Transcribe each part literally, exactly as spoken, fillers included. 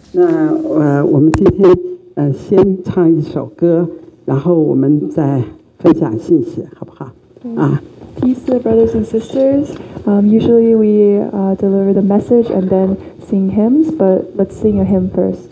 那呃，我们今天呃先唱一首歌，然后我们再分享信息，好不好？啊。 Peace, brothers and sisters. Um, usually we uh, deliver the message and then sing hymns, but let's sing a hymn first.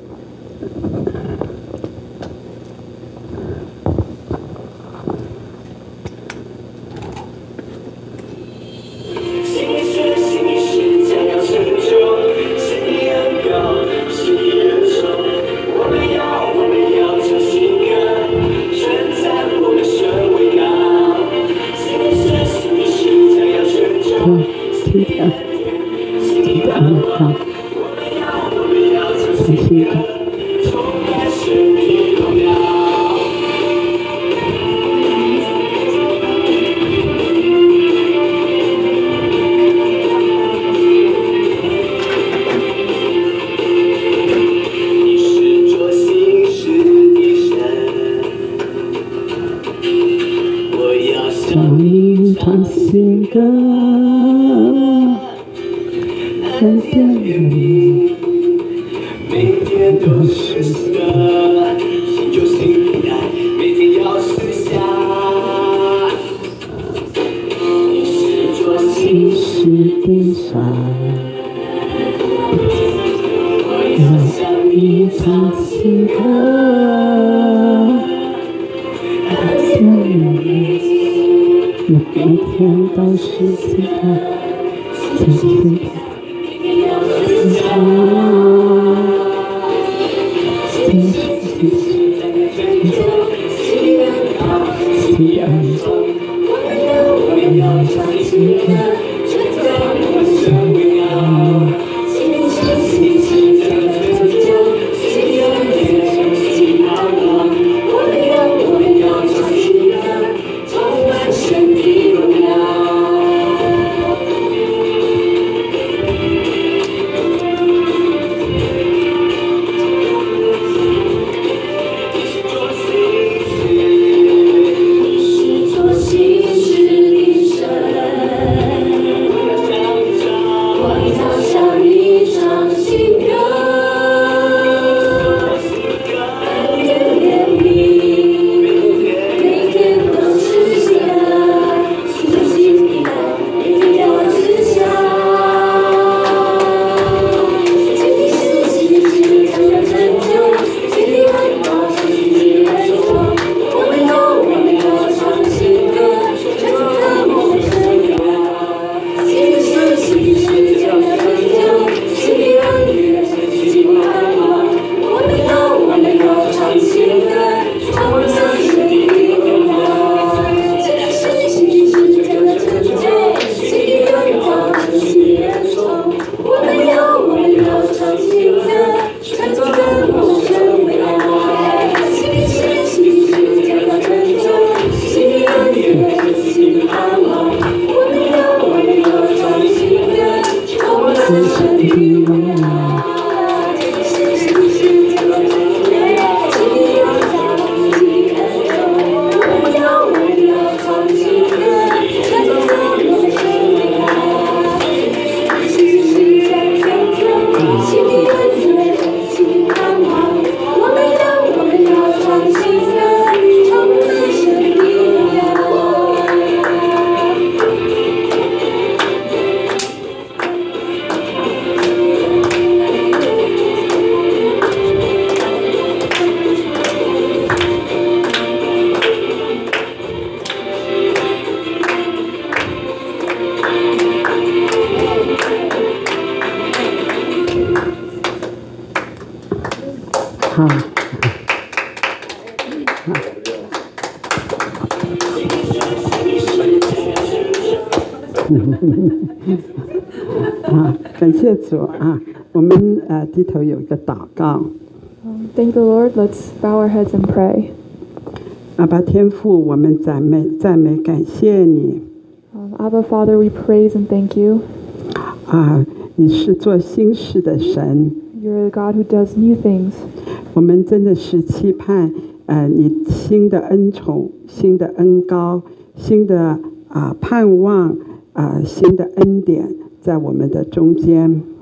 感谢主啊！我们呃低头有一个祷告。 Thank the Lord. Let's bow our heads and pray. 阿爸天父，我们赞美赞美感谢你。 Um, Abba Father, we praise and thank you. 啊，你是做新事的神。 You're the God who does new things. 我们真的是期盼呃你新的恩宠、新的恩膏、新的啊盼望啊新的恩典在我们的中间。 You know,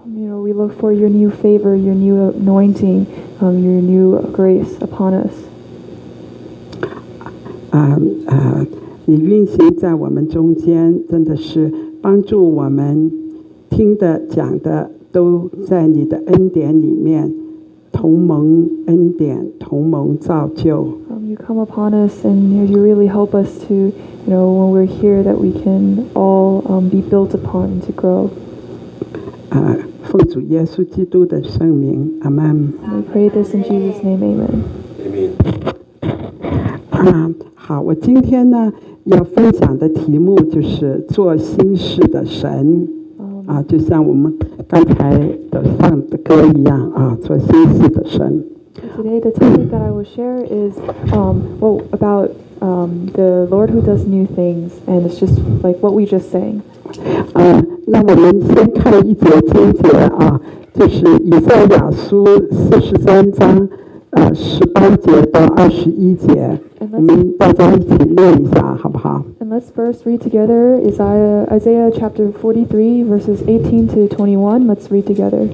we look for your new favor, your new anointing, um, your new grace upon us. 啊啊，你运行在我们中间，真的是帮助我们听的讲的都在你的恩典里面，同蒙恩典，同蒙造就。 Um, you come upon us, and you, you really help us to, you know, when we're here, that we can all um, be built upon and to grow. 啊，奉主耶稣基督的圣名，阿门。 We pray this in Jesus' name, Amen. Amen. 啊，好，我今天呢要分享的题目就是做新事的神。啊，就像我们刚才的唱的歌一样啊，做新事的神。 Today, the topic that I will share is um, well, about um, the Lord who does new things, and it's just like what we just sang. 啊，那我们先看一节经节啊，就是以赛亚书四十三章呃十八节到二十一节，我们大家一起念一下，好不好？ And let's first read together Isaiah, Isaiah chapter forty-three, verses eighteen to twenty-one. Let's read together.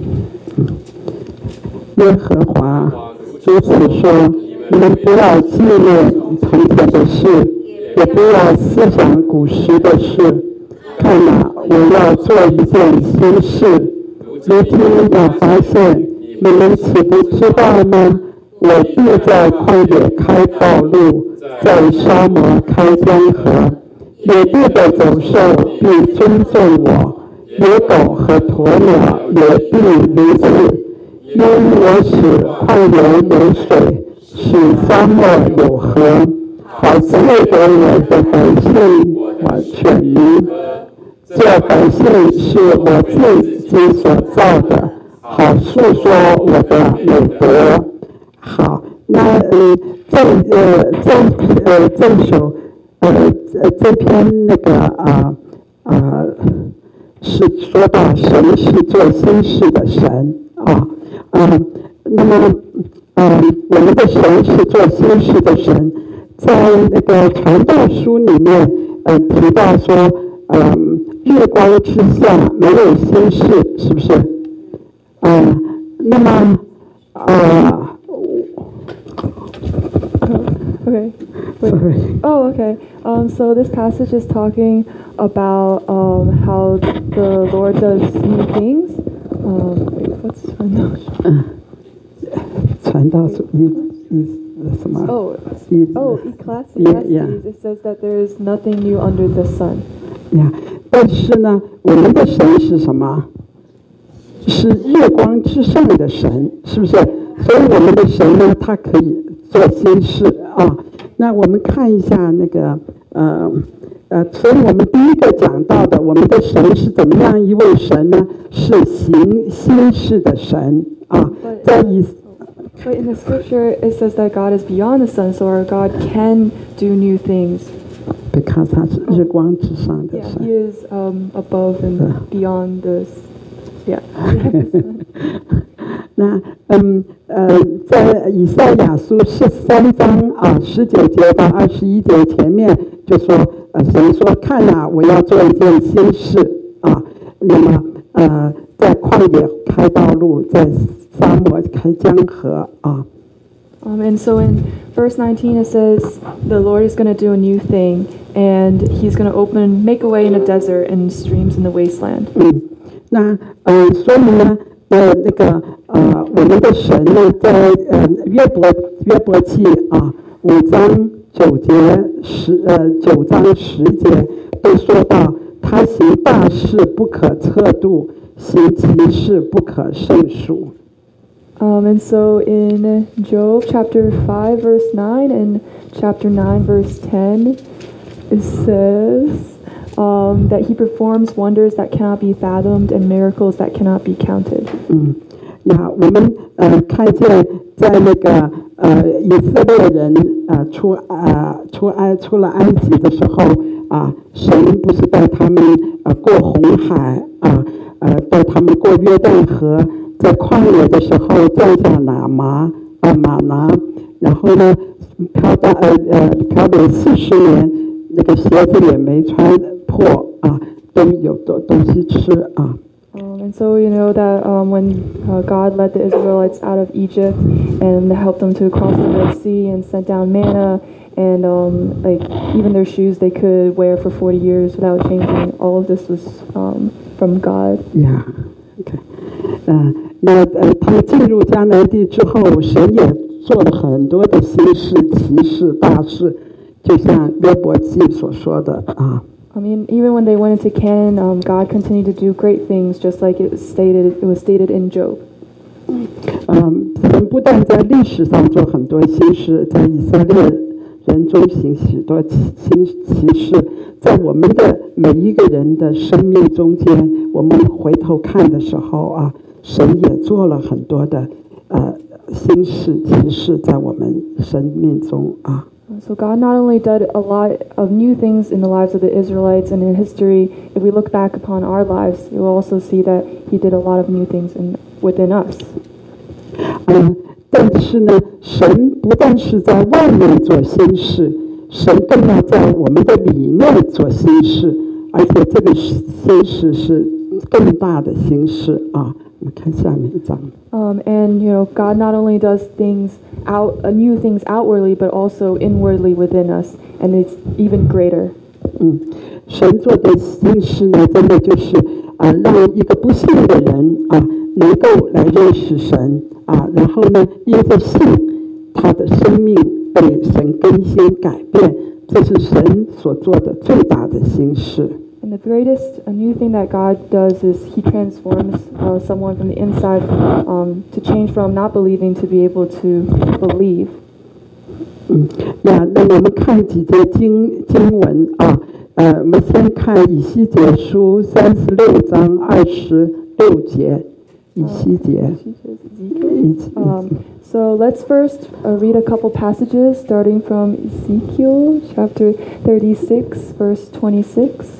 耶和华如此说：你们不要纪念从前的事，也不要思想古时的事。看哪，我要做一件新事，如今要发现，你们岂不知道吗？我必在旷野开道路，在沙漠开江河。野地的走兽必尊重我，野狗和鸵鸟也必如此。因我使旷野有水，使沙漠有河，好赐给我的百姓我选民。这百姓是我自己所造的，好述说我的美德。好，那呃，这呃这呃这首呃这篇那个啊啊、呃、是说到神是做新事的神啊。啊、呃，那么，呃，我们的神是做新事的神，在那个传道书里面，呃，提到说，呃，日光之下没有新事，是不是？呃，那么，呃 Okay. Wait. Sorry. Oh, okay. Um, so this passage is talking about um, how the Lord does new things. Um, wait, what's one? 传道书一一什么？ Oh, 一 oh, Ecclesiastes. Yeah, yeah. It says that there is nothing new under the sun. 呀，但是呢，我们的神是什么？是日光之上的神，是不是？所以我们的神呢，他可以做新事啊。那我们看一下那个呃呃，所以我们第一个讲到的，我们的神是怎么样一位神呢？是行新事的神啊，在以。 But in the scripture, it says that God is beyond the sun, so our God can do new things. Because 他是日光之上的 Yeah, 神。 He is um, above and beyond this. Yeah. 那嗯呃，在以赛亚书十三章啊十九节到二十一节前面就说，呃，神说：“看哪，我要做一件新事啊！那么呃，在旷野开道路，在沙漠开江河啊。” Um, and so in verse nineteen it says, the Lord is going to do a new thing, and He's going to open, make a way in the desert and streams in the wasteland. 嗯，那呃，所以呢，呃，那个呃，我们的神呢，在呃约伯约伯记啊五章九节十呃九章十节都说到，他行大事不可测度，行奇事不可胜数。 Um, and so in Job chapter five verse nine and chapter nine verse ten, it says um, that He performs wonders that cannot be fathomed and miracles that cannot be counted. 嗯，呀，我们呃看见在那个呃以色列人呃出啊、呃、出埃出了埃及的时候啊，神不是带他们呃过红海啊，呃带他们过约旦河。 在旷野的时候降下哪麻啊玛拿，然后呢漂到呃呃漂流四十年，那个鞋子也没穿破啊，都有东东西吃啊。 Um, And so you know that um, when uh, God led the Israelites out of Egypt and helped them to cross the Red Sea and sent down manna, and um, like even their shoes they could wear for forty years without changing. All of this was um, from God. Yeah, okay. 呃，那呃，他们进入迦南地之后，神也做了很多的新事、奇事、大事，就像约伯记所说的啊。 I mean, even when they went into Canaan, um, God continued to do great things, just like it was stated. It was stated in Job. 嗯，神不但在历史上做很多新事，在以色列人中行许多新奇事，在我们的每一个人的生命中间，我们回头看的时候啊，神也做了很多的呃新事奇事在我们生命中啊。 So God not only did a lot of new things in the lives of the Israelites and in history, if we look back upon our lives, you will also see that He did a lot of new things in, within us. 嗯，但是呢，神不但是在外面做新事，神更要在我们的里面做新事，而且这个新事是更大的新事啊。我们看下面一章。 Um, and you know, God not only does things out, uh, new things outwardly, but also inwardly within us, and it's even greater. 嗯，神做的新事呢，真的就是啊、呃，让一个不信的人啊、呃，能够来认识神啊、呃，然后呢，因着信，他的生命被神更新改变，这是神所做的最大的新事。 And the greatest a new thing that God does is He transforms uh, someone from the inside um, to change from not believing to be able to believe. 嗯，呀，那我们看几节经经文啊，呃，我们先看以西结书三十六章二十六节，以西结。 Um, so let's first uh, read a couple passages, starting from Ezekiel chapter thirty-six, verse twenty-six.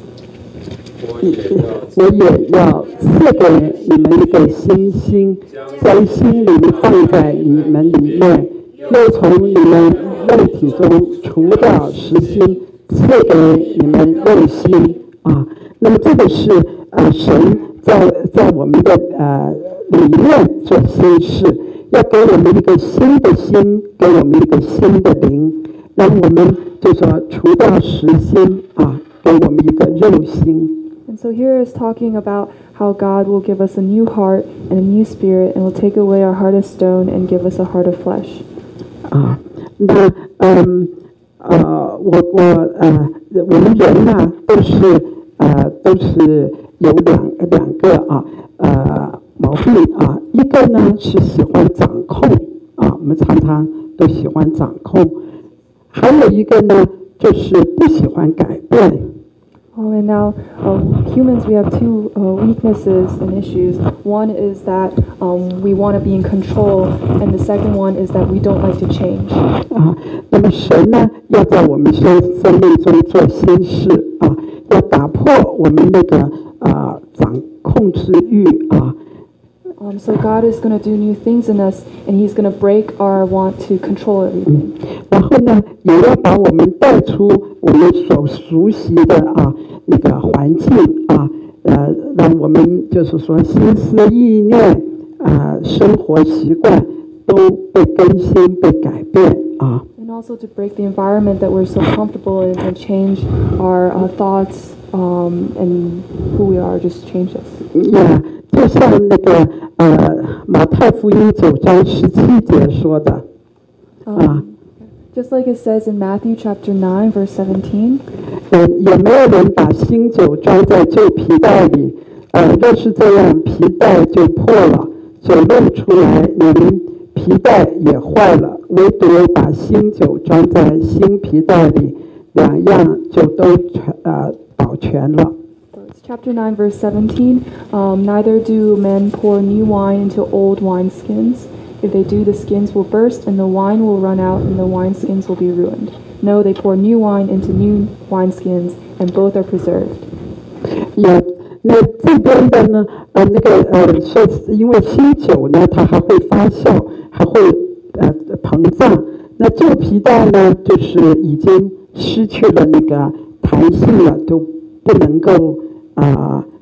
我也要赐给你们一个新心，将心灵放在你们里面，又从你们肉体中除掉实心，赐给你们肉心啊。那么这个是呃神在在我们的呃里面做新事，要给我们一个新的心，给我们一个新的灵，让我们就说除掉实心啊，给我们一个肉心。 And so here is talking about how God will give us a new heart and a new spirit, and will take away our heart of stone and give us a heart of flesh. 啊，那嗯呃，我我呃，我们人呢都是呃都是有两两个啊呃毛病啊，一个呢是喜欢掌控啊，我们常常都喜欢掌控，还有一个呢就是不喜欢改变。 Oh, and now um, humans, we have two uh, weaknesses and issues. One is that um, we want to be in control, and the second one is that we don't like to change. 啊，那么神呢，要在我们生生命中做新事啊，要打破我们那个啊掌控之欲啊。 Um, so God is going to do new things in us, and He's going to break our want to control everything. 然后呢，也要把我们带出我们所熟悉的啊那个环境啊，呃，让我们就是说心思意念啊、生活习惯都被更新、被改变啊。 And also to break the environment that we're so comfortable in, and change our uh, thoughts um, and who we are. Just change us. Yeah. 就像那个呃马太福音九章十七节说的啊， Just like it says in Matthew chapter nine, verse seventeen. 呃，也没有人把新酒装在旧皮袋里，呃，若是这样，皮袋就破了，酒漏出来，连皮袋也坏了。唯独把新酒装在新皮袋里，两样就都全呃保全了。 Chapter nine, verse seventeen. Um, Neither do men pour new wine into old wineskins. If they do, the skins will burst, and the wine will run out, and the wineskins will be ruined. No, they pour new wine into new wineskins, and both are preserved. 也，那这边的呢，呃，那个呃，说因为新酒呢，它还会发酵，还会呃膨胀。那旧皮袋呢，就是已经失去了那个弹性了，都不能够啊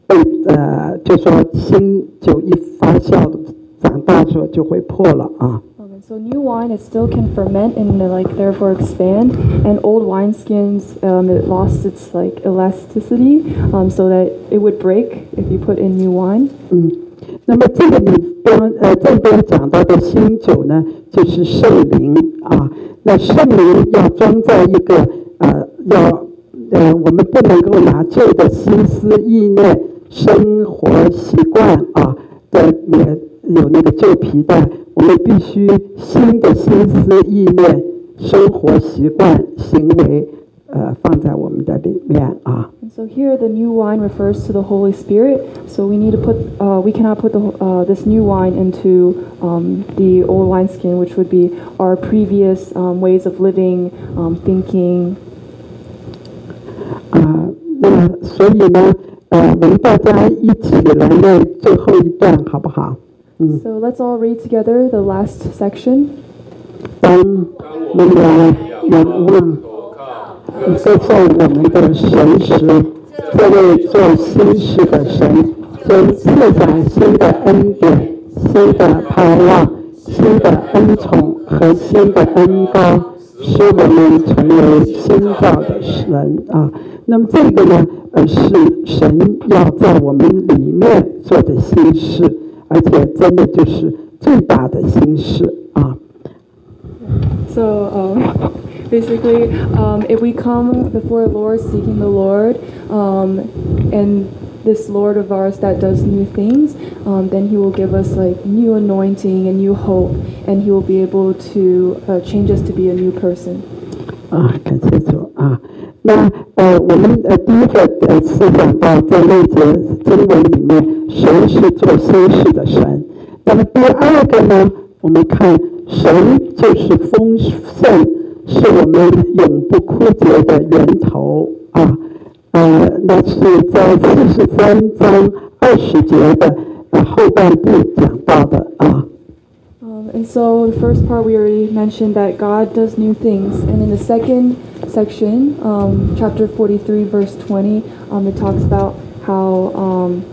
被呃，就说新酒一发酵长大之后就会破了啊。 So new wine, it still can ferment and like therefore expand, and old wineskins, um, it lost its like elasticity, um, so that it would break if you put in new wine. 嗯，那么这个里边呃这边讲到的新酒呢，就是圣灵啊。那圣灵要装在一个呃要呃我们不能够拿旧的心思意念、生活习惯啊的也有那个旧皮带。我们必须新的心思意念、生活习惯、行为，呃，放在我们的里面啊。 And so here, the new wine refers to the Holy Spirit. So we need to put, uh, we cannot put the, uh, this new wine into um, the old wineskin, which would be our previous um, ways of living, um, thinking. 啊，那所以呢，呃，我们大家一起来念最后一段，好不好？ So let's all read together the last section. 当我们来仰望歌颂我们的神时，这位做新事的神将赐下新的恩典、新的盼望、新的恩宠和新的恩膏，使我们成为新造的神啊。那么这个呢，呃，是神要在我们里面做的新事。 而且真的就是最大的心事啊。 So um, basically, um, if we come before the Lord seeking the Lord, um, and this Lord of ours that does new things, um, then He will give us like new anointing and new hope, and He will be able to uh, change us to be a new person. 啊，感谢主啊。那呃，我们呃第一个呃思想到在那节经文里面，神是做新事的神。那么第二个呢，我们看神就是丰盛，是我们永不枯竭的源头啊。呃，那是在四十三章二十节的呃后半部讲到的啊。 And so the first part we already mentioned that God does new things, and in the second section, um, chapter forty-three, verse twenty, um, it talks about how um,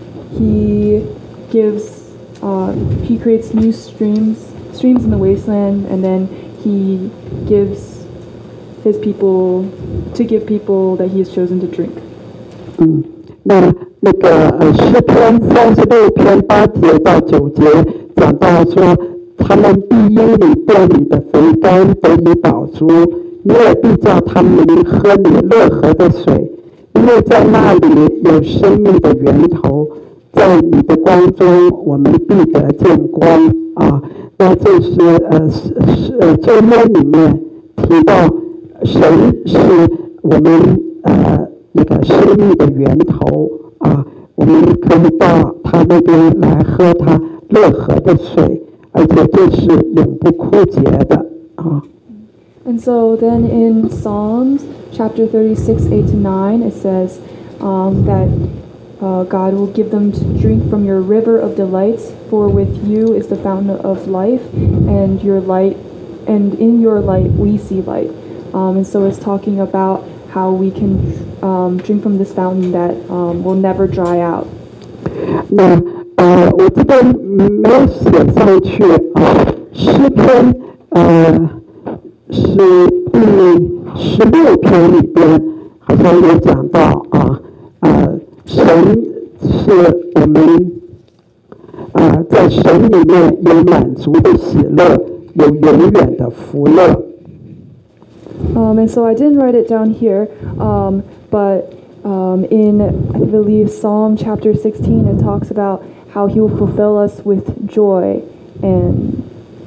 He gives, uh, He creates new streams, streams in the wasteland, and then He gives His people to give people that He has chosen to drink. 嗯，那那个呃诗篇三十六篇八节到九节讲到说。 他们必因你殿里的肥甘得以饱足，你也必叫他们喝你乐河的水，因为在那里有生命的源头，在你的光中，我们必得见光啊！那这是呃是是呃旧约里面提到，神是我们呃那个生命的源头啊，我们可以到他那边来喝他乐河的水。 而且这是永不枯竭的啊。 And so then in Psalms chapter thirty-six, eight to nine, it says um, that uh, God will give them to drink from your river of delights, for with you is the fountain of life, and your light, and in your light we see light. Um, and so it's talking about how we can um, drink from this fountain that um, will never dry out. 那呃，我这边没有写上去啊。诗篇呃是第十六篇里边好像有讲到啊，呃，神是我们呃在神里面有满足的喜乐，有永远的福乐。 Um, and so I didn't write it down here, um, but um, in I believe Psalm chapter sixteen, it talks about how He will fulfill us with joy and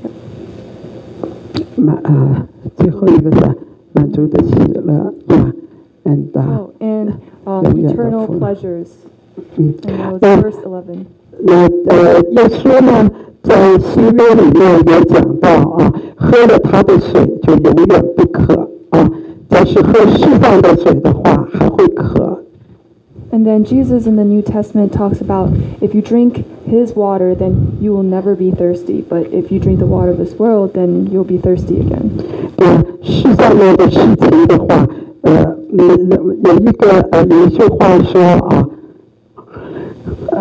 满呃最后一个是满足的喜乐啊 ，and oh, and um, eternal pleasures. And that was verse eleven. 那呃，耶稣呢，在新约里面也讲到啊，喝了他的水就永远不渴啊，但是喝世上的水的话还会渴。 And then Jesus in the New Testament talks about if you drink His water, then you will never be thirsty. But if you drink the water of this world, then you'll be thirsty again. 呃，世上面的事情的话，呃，有有一个呃有一句话说啊，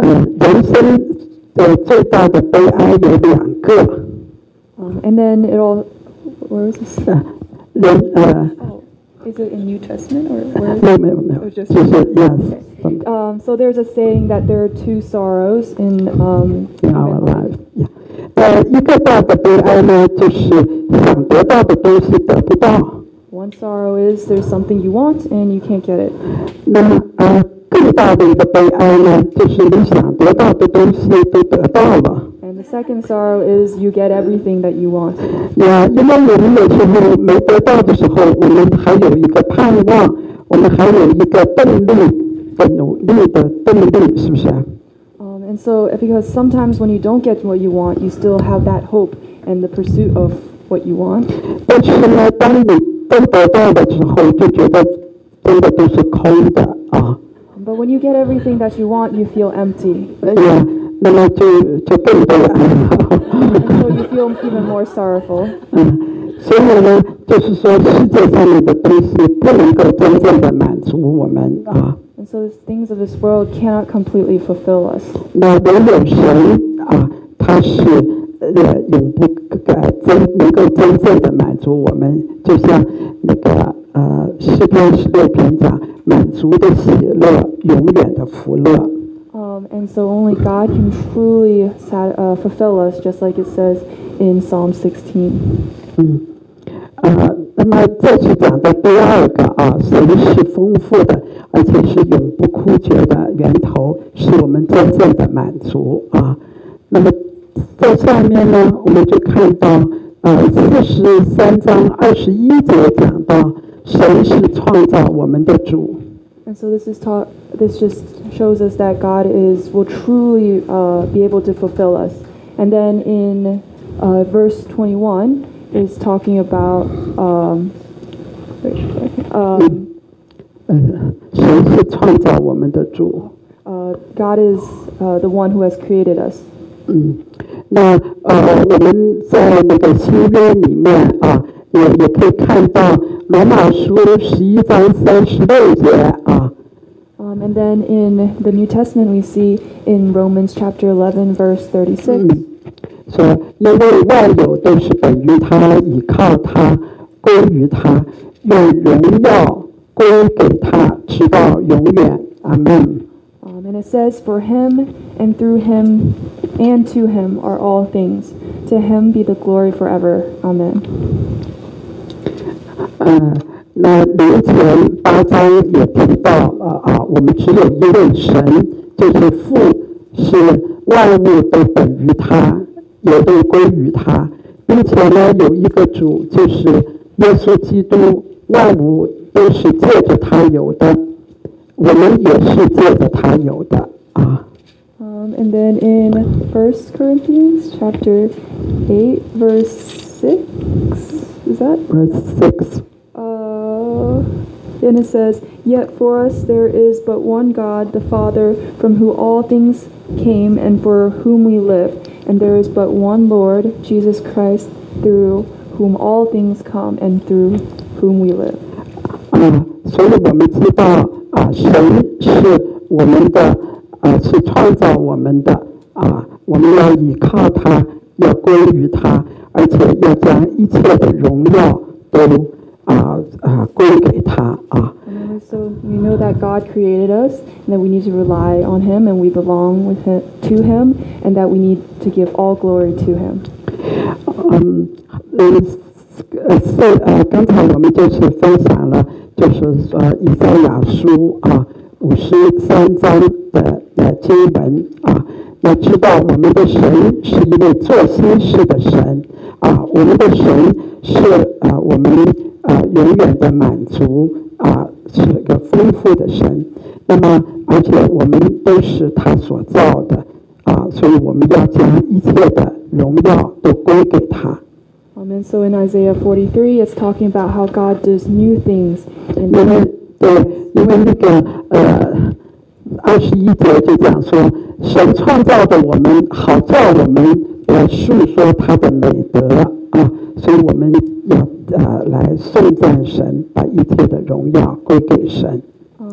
呃，人生的最大的悲哀有两个。 Um, and then it all, where is this? 呃，人呃。 Oh, is it in New Testament or where? 没有没有没有，就是 yes. Okay. Um, so there's a saying that there are two sorrows in um. In our life. Yeah. 呃，一个大的悲哀呢，就是想得到的东西得不到。 One sorrow is there's something you want and you can't get it. 那么呃，更大的一个悲哀呢，就是你想得到的东西都得到了。 And the second sorrow is you get everything that you want. 呀，因为我们有时候没得到的时候，我们还有一个盼望，我们还有一个动力的努力的动力，是不是 ？Um, and so because sometimes when you don't get what you want, you still have that hope and the pursuit of what you want. 但是呢，当你都得到的时候，就觉得真的都是空的啊。 But when you get everything that you want, you feel empty. 呀，那么就就更悲哀了。 And so you feel even more sorrowful. 嗯，所以呢，就是说世界上面的东西不能够真正的满足我们啊。 And so the things of this world cannot completely fulfill us. 那唯有神啊，他是呃永不呃真能够真正的满足我们，就像那个呃诗篇十六篇讲，满足的喜乐，永远的福乐。 Um, and so only God can truly sat, uh, fulfill us, just like it says in Psalm sixteen. 嗯，呃，那么这是讲的第二个啊，神是丰富的，而且是永不枯竭的源头，是我们真正的满足啊。那么在下面呢，我们就看到呃四十三章二十一节讲到，神是创造我们的主。 And so this is taught. This just shows us that God is will truly uh, be able to fulfill us. And then in uh, verse twenty-one is talking about um, um, 呃，神是创造我们的主。 uh, God is uh, the one who has created us. 嗯，那呃，我们在那个新约里面啊，也也可以看到罗马书十一章三十六节啊。 Um, and then in the New Testament, we see in Romans chapter eleven, verse thirty-six. 嗯，说因为万有都是本于他，倚靠他，归于他，愿荣耀归给他，直到永远。阿门。 Um, and it says, "For him and through him and to him are all things. To him be the glory forever. Amen." 呃，那灵前八章也提到了啊，我们只有一位神，就是父，是万物都本于他，也都归于他，并且呢，有一个主，就是耶稣基督，万物都是借着他有的，我们也是借着他有的啊。 Um, and then in First Corinthians chapter eight, verse six, is that? Verse six. Uh, and it says, "Yet for us there is but one God, the Father, from whom all things came and for whom we live, and there is but one Lord, Jesus Christ, through whom all things come and through whom we live." 啊，所以我们知道啊，神是我们的，啊，是创造我们的啊，我们要依靠他，要归于他，而且要将一切的荣耀都啊啊归给他啊。 And so we know that God created us, and that we need to rely on Him, and we belong with him, to Him, and that we need to give all glory to Him. 嗯嗯呃是呃，刚才我们就是分享了，就是说以赛亚书啊五十三章的的经文啊，要知道我们的神是一位做新事的神啊，我们的神是啊我们啊永远的满足啊，是一个丰富的神。那么而且我们都是他所造的啊，所以我们要将一切的荣耀都归给他。 Um, and so in Isaiah forty-three, it's talking about how God does new things. 因为对，因为那个呃二十一节就讲说，神创造的我们，好叫我们来述说他的美德啊，所以我们要呃来颂赞神，把一切的荣耀归给神。 Um,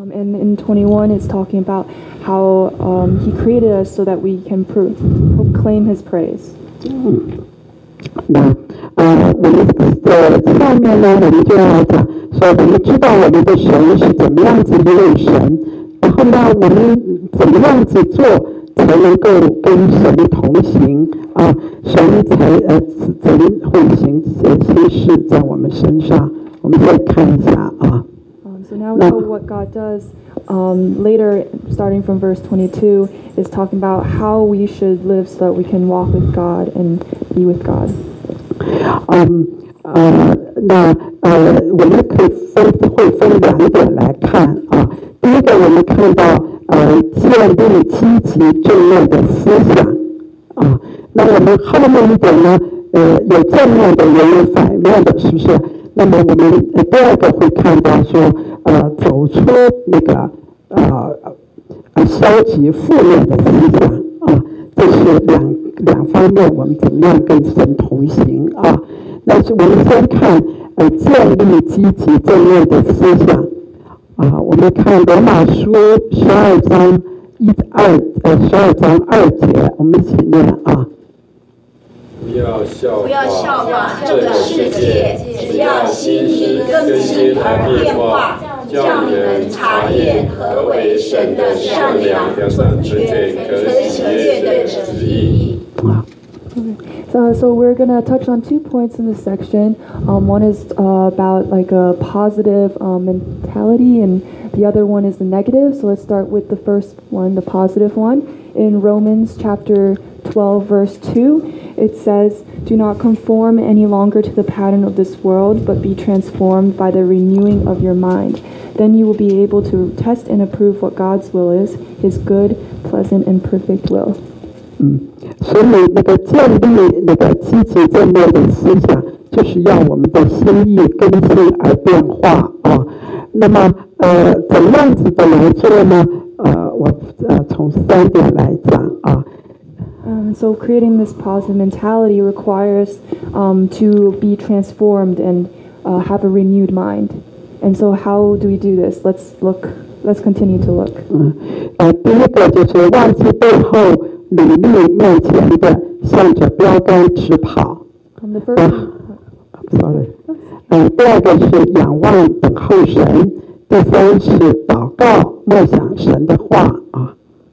Um, and in twenty-one, it's talking about how um, He created us so that we can pro- proclaim His praise. 嗯，那呃，我们的下面呢，我们就要讲说，我们知道我们的神是怎么样子一位神，然后呢，我们怎么样子做才能够跟神同行啊？神才呃才会行行事在我们身上。我们再看一下啊。 Um, so now we know what God does. Um, later, starting from verse twenty-two, is talking about how we should live so that we can walk with God and be with God. 嗯呃，那呃，我们可以分会分两点来看啊。第一个，我们看到呃建立积极正面的思想啊。那我们后面一点呢，呃，有正面的，也有反面的，是不是？那么我们第二个会看到说，呃，走出那个呃呃消极负面的思想啊，这是两两方面，我们怎么样跟神同行啊？那是我们先看呃建立积极正面的思想啊，我们看罗马书十二章一二呃十二章二节，我们一起念啊。 不要效不要效法这个世界，只要心意更新而变化，叫你们察验何为神的善良、纯全、可喜悦的旨意。 So, so we're gonna touch on two points in this section. Um, one is uh, about like a positive um, mentality, and the other one is the negative. So let's start with the first one, the positive one. In Romans chapter twelve, verse two, it says, "Do not conform any longer to the pattern of this world, but be transformed by the renewing of your mind. Then you will be able to test and approve what God's will is, His good, pleasant, and perfect will." 嗯，所以那个建立那个积极正面的思想，就是要我们的心意更新而变化啊。那么呃，怎么样子的来做呢？呃，我呃从三点来讲啊。 Um, so creating this positive mentality requires um, to be transformed and uh, have a renewed mind. And so how do we do this? Let's look. Let's continue to look. 嗯，呃，第一个就是忘记背后。努力面前的，向着标杆直跑。 Um, the first, sorry， 呃，第二个是仰望等候神，第三是祷告默想神的话啊。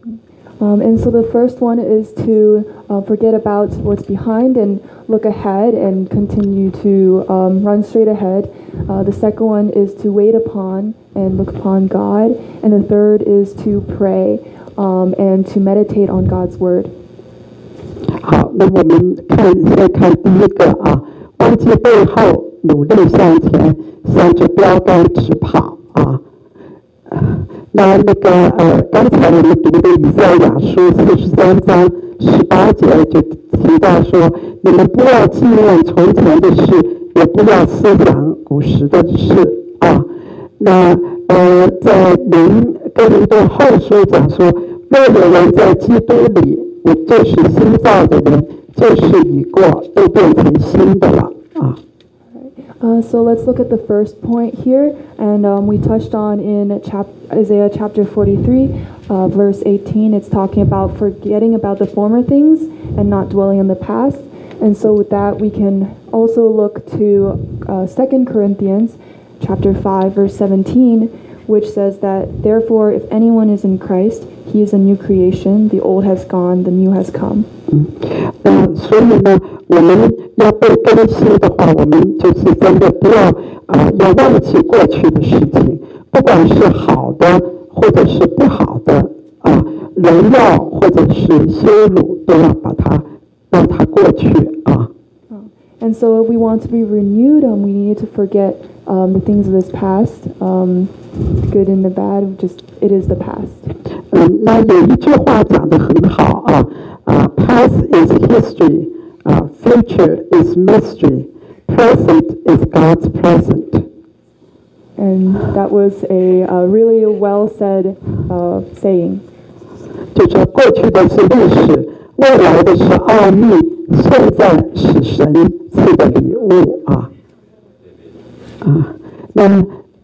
Um, and so the first one is to uh, forget about what's behind and look ahead and continue to um, run straight ahead. Uh, the second one is to wait upon and look upon God. And the third is to pray. Um, and to meditate on God's word. 好，那我们看先看第一个啊，忘记背后，努力向前，向着标杆直跑啊。那那个呃，刚才我们读的以赛亚书四十三章十八节就提到说，你们不要纪念从前的事，也不要思想古时的事啊。那呃，在林哥林多后书讲说，若有人在基督里，我就是新造的人，旧事已过，都变成新的了啊。 Uh, so let's look at the first point here, and um, we touched on in chap- Isaiah chapter forty-three, uh, verse eighteen. It's talking about forgetting about the former things and not dwelling on the past. And so with that, we can also look to uh, Second Corinthians chapter five, verse seventeen, which says that, "Therefore, if anyone is in Christ, he is a new creation. The old has gone, the new has come." 嗯，那所以呢，我们要被更新的话，我们就是真的不要啊、呃，要忘记过去的事情，不管是好的或者是不好的啊、呃，荣耀或者是羞辱，都要把它让它过去啊。 And so if we want to be renewed, um, we need to forget um, the things of this past, um, the good and the bad, just it is the past. 嗯，那有一句话讲得很好啊，啊 ，past is history， 啊 ，future is mystery，present is God's present. And that was a uh, really well said uh, saying. 就说过去的是历史，未来的是奥秘，现在是神赐的礼物啊啊！那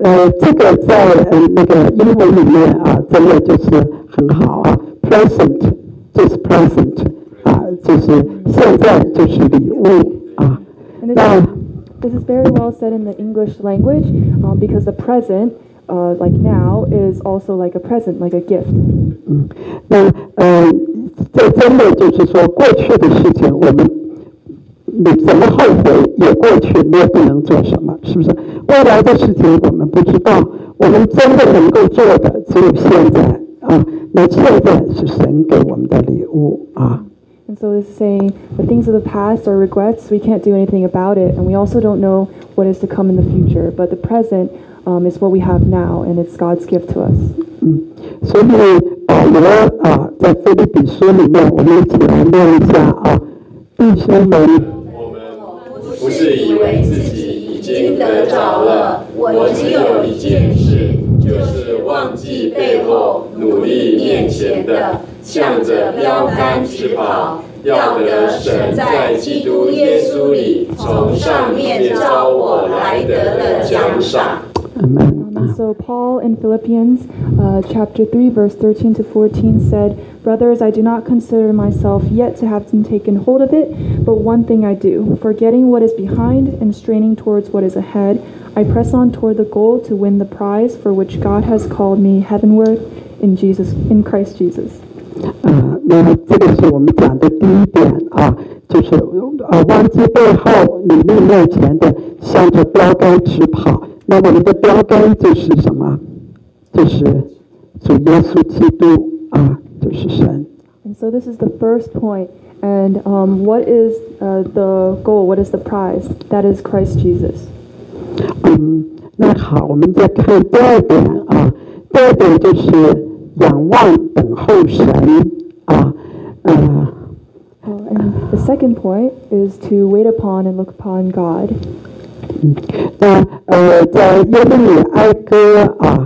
呃，这个在呃那个英文里面啊，真的就是很好啊 ，present 就是 present 啊，就是现在就是礼物啊。那 This is very well said in the English language, um, because the present, uh, like now, is also like a present, like a gift. 嗯，那呃，这真的就是说，过去的事情我们你怎么后悔也过去，你也不能做什么，是不是？未来的事情我们不知道，我们真的能够做的只有现在啊。那现在是神给我们的礼物啊。 And so it's saying the things of the past are regrets, we can't do anything about it, and we also don't know what is to come in the future. But the present um, is what we have now, and it's God's gift to us. 嗯，所以保罗啊，在腓立比书里面，我们一起来念一下啊，弟兄们， 我们不是以为自己已经得着了，我只有一件事，就是忘记背后，努力面前的，向着标杆直跑，要得神在基督耶稣里从上面召我来得的奖赏。 Amen. And so Paul in Philippians uh, chapter three, verse thirteen to fourteen said, Brothers, I do not consider myself yet to have taken hold of it, but one thing I do, forgetting what is behind and straining towards what is ahead, I press on toward the goal to win the prize for which God has called me heavenward in Jesus, in Christ Jesus. 啊，那这个是我们讲的第一点啊，就是啊，忘记背后，努力面前的，向着标杆直跑。那我们的标杆就是什么？就是主耶稣基督啊，就是神。 And so this is the first point. And um, what is uh, the goal? What is the prize? That is Christ Jesus. 嗯，那好，我们再看第二点啊，第二点就是仰望等候神啊，呃。 Uh, and the second point is to wait upon and look upon God. 嗯，那呃，在耶利米哀歌啊，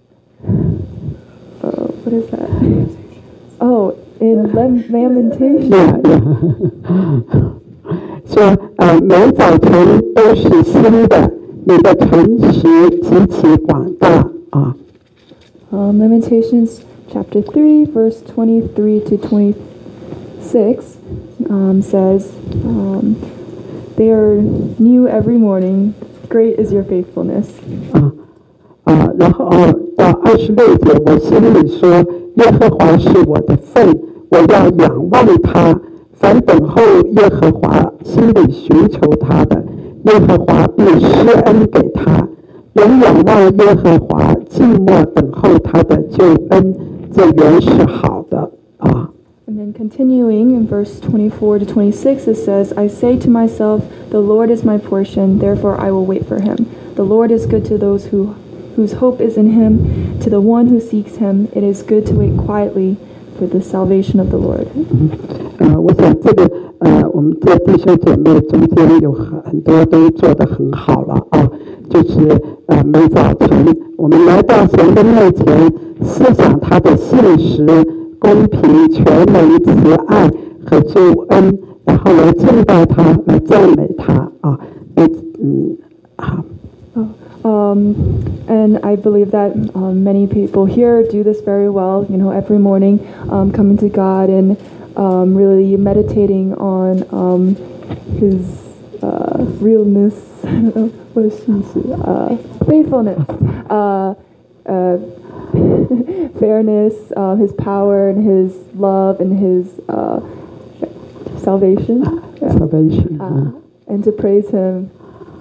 Uh, what is that? Oh, in Lam- Lamentations. yeah, yeah. 说呃，每早晨都是新的，你的诚实极其广大啊。 Um, Lamentations chapter three, verse twenty-three to twenty-six um, says, um, They are new every morning. Great is your faithfulness. 啊啊，然后哦，到二十六节，我心里说，耶和华是我的份，我要仰望他。凡等候耶和华，心里寻求他的，耶和华必施恩给他。人仰望耶和华，静默等候他的救恩，这原是好的啊。 And then continuing in verse twenty-four to twenty-six, it says, I say to myself, the Lord is my portion, therefore I will wait for him. The Lord is good to those who, whose hope is in him. To the one who seeks him, it is good to wait quietly for the salvation of the Lord. 呃，我想这个呃，我们在弟兄姐妹中间有很多都做得很好了啊，就是呃，每早晨我们来到神的面前，思想他的信实、公平、全能、慈爱和救恩，然后来敬拜他，来赞美他啊，嗯，好。 Um, and I believe that um, many people here do this very well, you know, every morning um, coming to God and um, really meditating on um, his uh, realness, I don't know, what is she, uh, faithfulness, uh, uh, fairness, uh, his power and his love and his uh, salvation, yeah. Salvation, uh, and to praise him.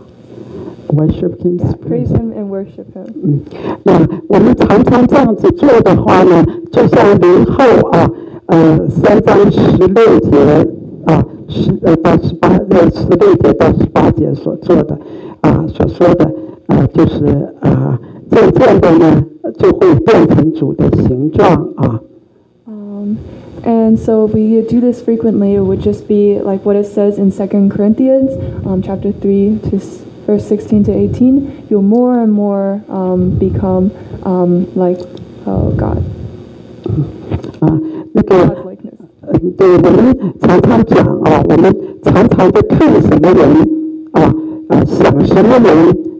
Worship him, yeah, praise him and worship him. 嗯，那我们常常这样子做的话呢，就像林后啊，呃，三章十六节啊，十呃到十八呃十六节到十八节所做的啊，所说的啊，就是啊，渐渐的呢，就会变成主的形状啊。 Um, and so if we do this frequently, it would just be like what it says in Second Corinthians, um, chapter three to verse sixteen to eighteen. You'll more and more um, become um, like uh, God. 啊，那个 God's likeness. 嗯，对，我们常常讲啊，我们常常在看什么人啊啊，想什么人，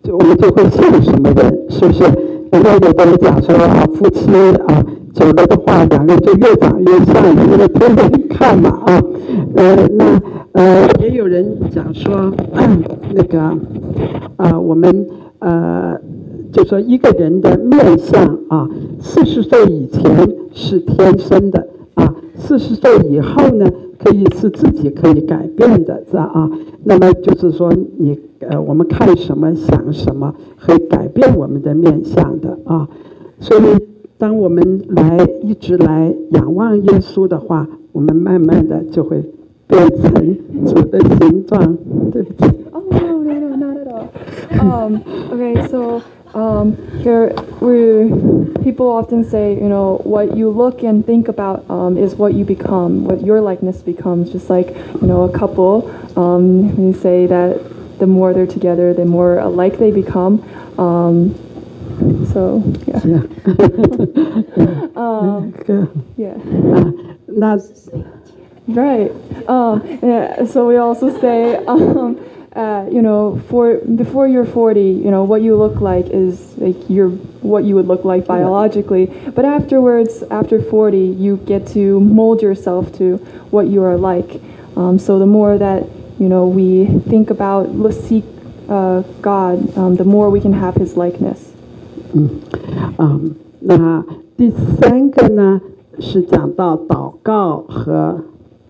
我们就会像什么人，是不是？然后有的人讲说啊，夫妻啊久了的话，两个人就越长越像，因为天天看嘛啊。呃，那呃也有人讲说，那个啊、呃，我们呃就说一个人的面相啊，四十岁以前是天生的啊，四十岁以后呢，可以是自己可以改变的，是吧啊？那么就是说你呃，我们看什么想什么，会改变我们的面相的啊。所以当我们来一直来仰望耶稣的话，我们慢慢的就会变成主的形状，对不对？ Oh no no no not at all. Um, okay, so um, here we people often say, you know, what you look and think about um, is what you become, what your likeness becomes. Just like, you know, a couple, um, we say that the more they're together, the more alike they become. Um, so yeah. Yeah. um, yeah. yeah. 那 Right. Um, yeah, so we also say, um, uh, you know, for before you're forty, you know, what you look like is like you're what you would look like biologically. But afterwards, after forty, you get to mold yourself to what you are like. Um, so the more that you know we think about, let's seek uh, God, um, the more we can have His likeness. 嗯，嗯，那第三个呢是讲到祷告和。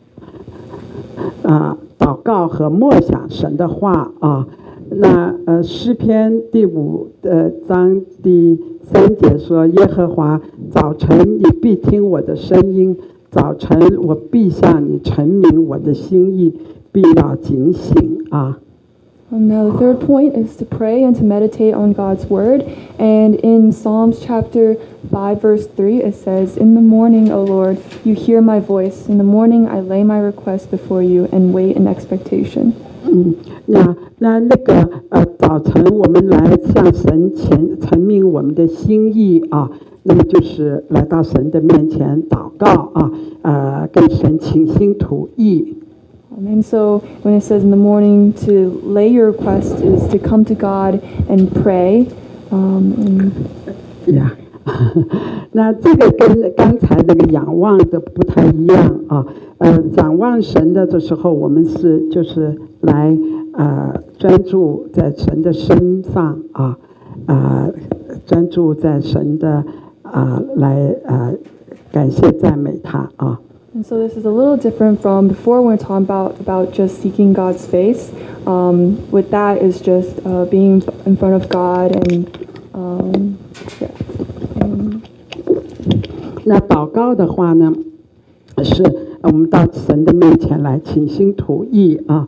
啊，祷告和默想神的话啊，那呃诗篇第五呃章第三节说：耶和华，早晨你必听我的声音，早晨我必向你陈明我的心意，必要警醒啊。 Um, now, the third point is to pray and to meditate on God's Word. And in Psalms chapter five, verse three, it says, In the morning, O Lord, you hear my voice. In the morning, I lay my request before you and wait in expectation. 嗯，那那那个呃，早晨我们来向神前陈明我们的心意啊，那么就是来到神的面前祷告啊，呃，跟神倾心吐意。 And so when it says in the morning to lay your request is to come to God and pray. Um, and yeah. 那这个跟刚才那个仰望的不太一样啊。呃，仰望神的这时候，我们是就是来呃专注在神的身上啊，啊、呃、专注在神的啊、呃、来呃感谢赞美他啊。 And so this is a little different from before when we're talking about, about just seeking God's face. Um, with that is just uh, being in front of God and um, yeah. And 那祷告的话呢，是我们到神的面前来倾心吐意啊。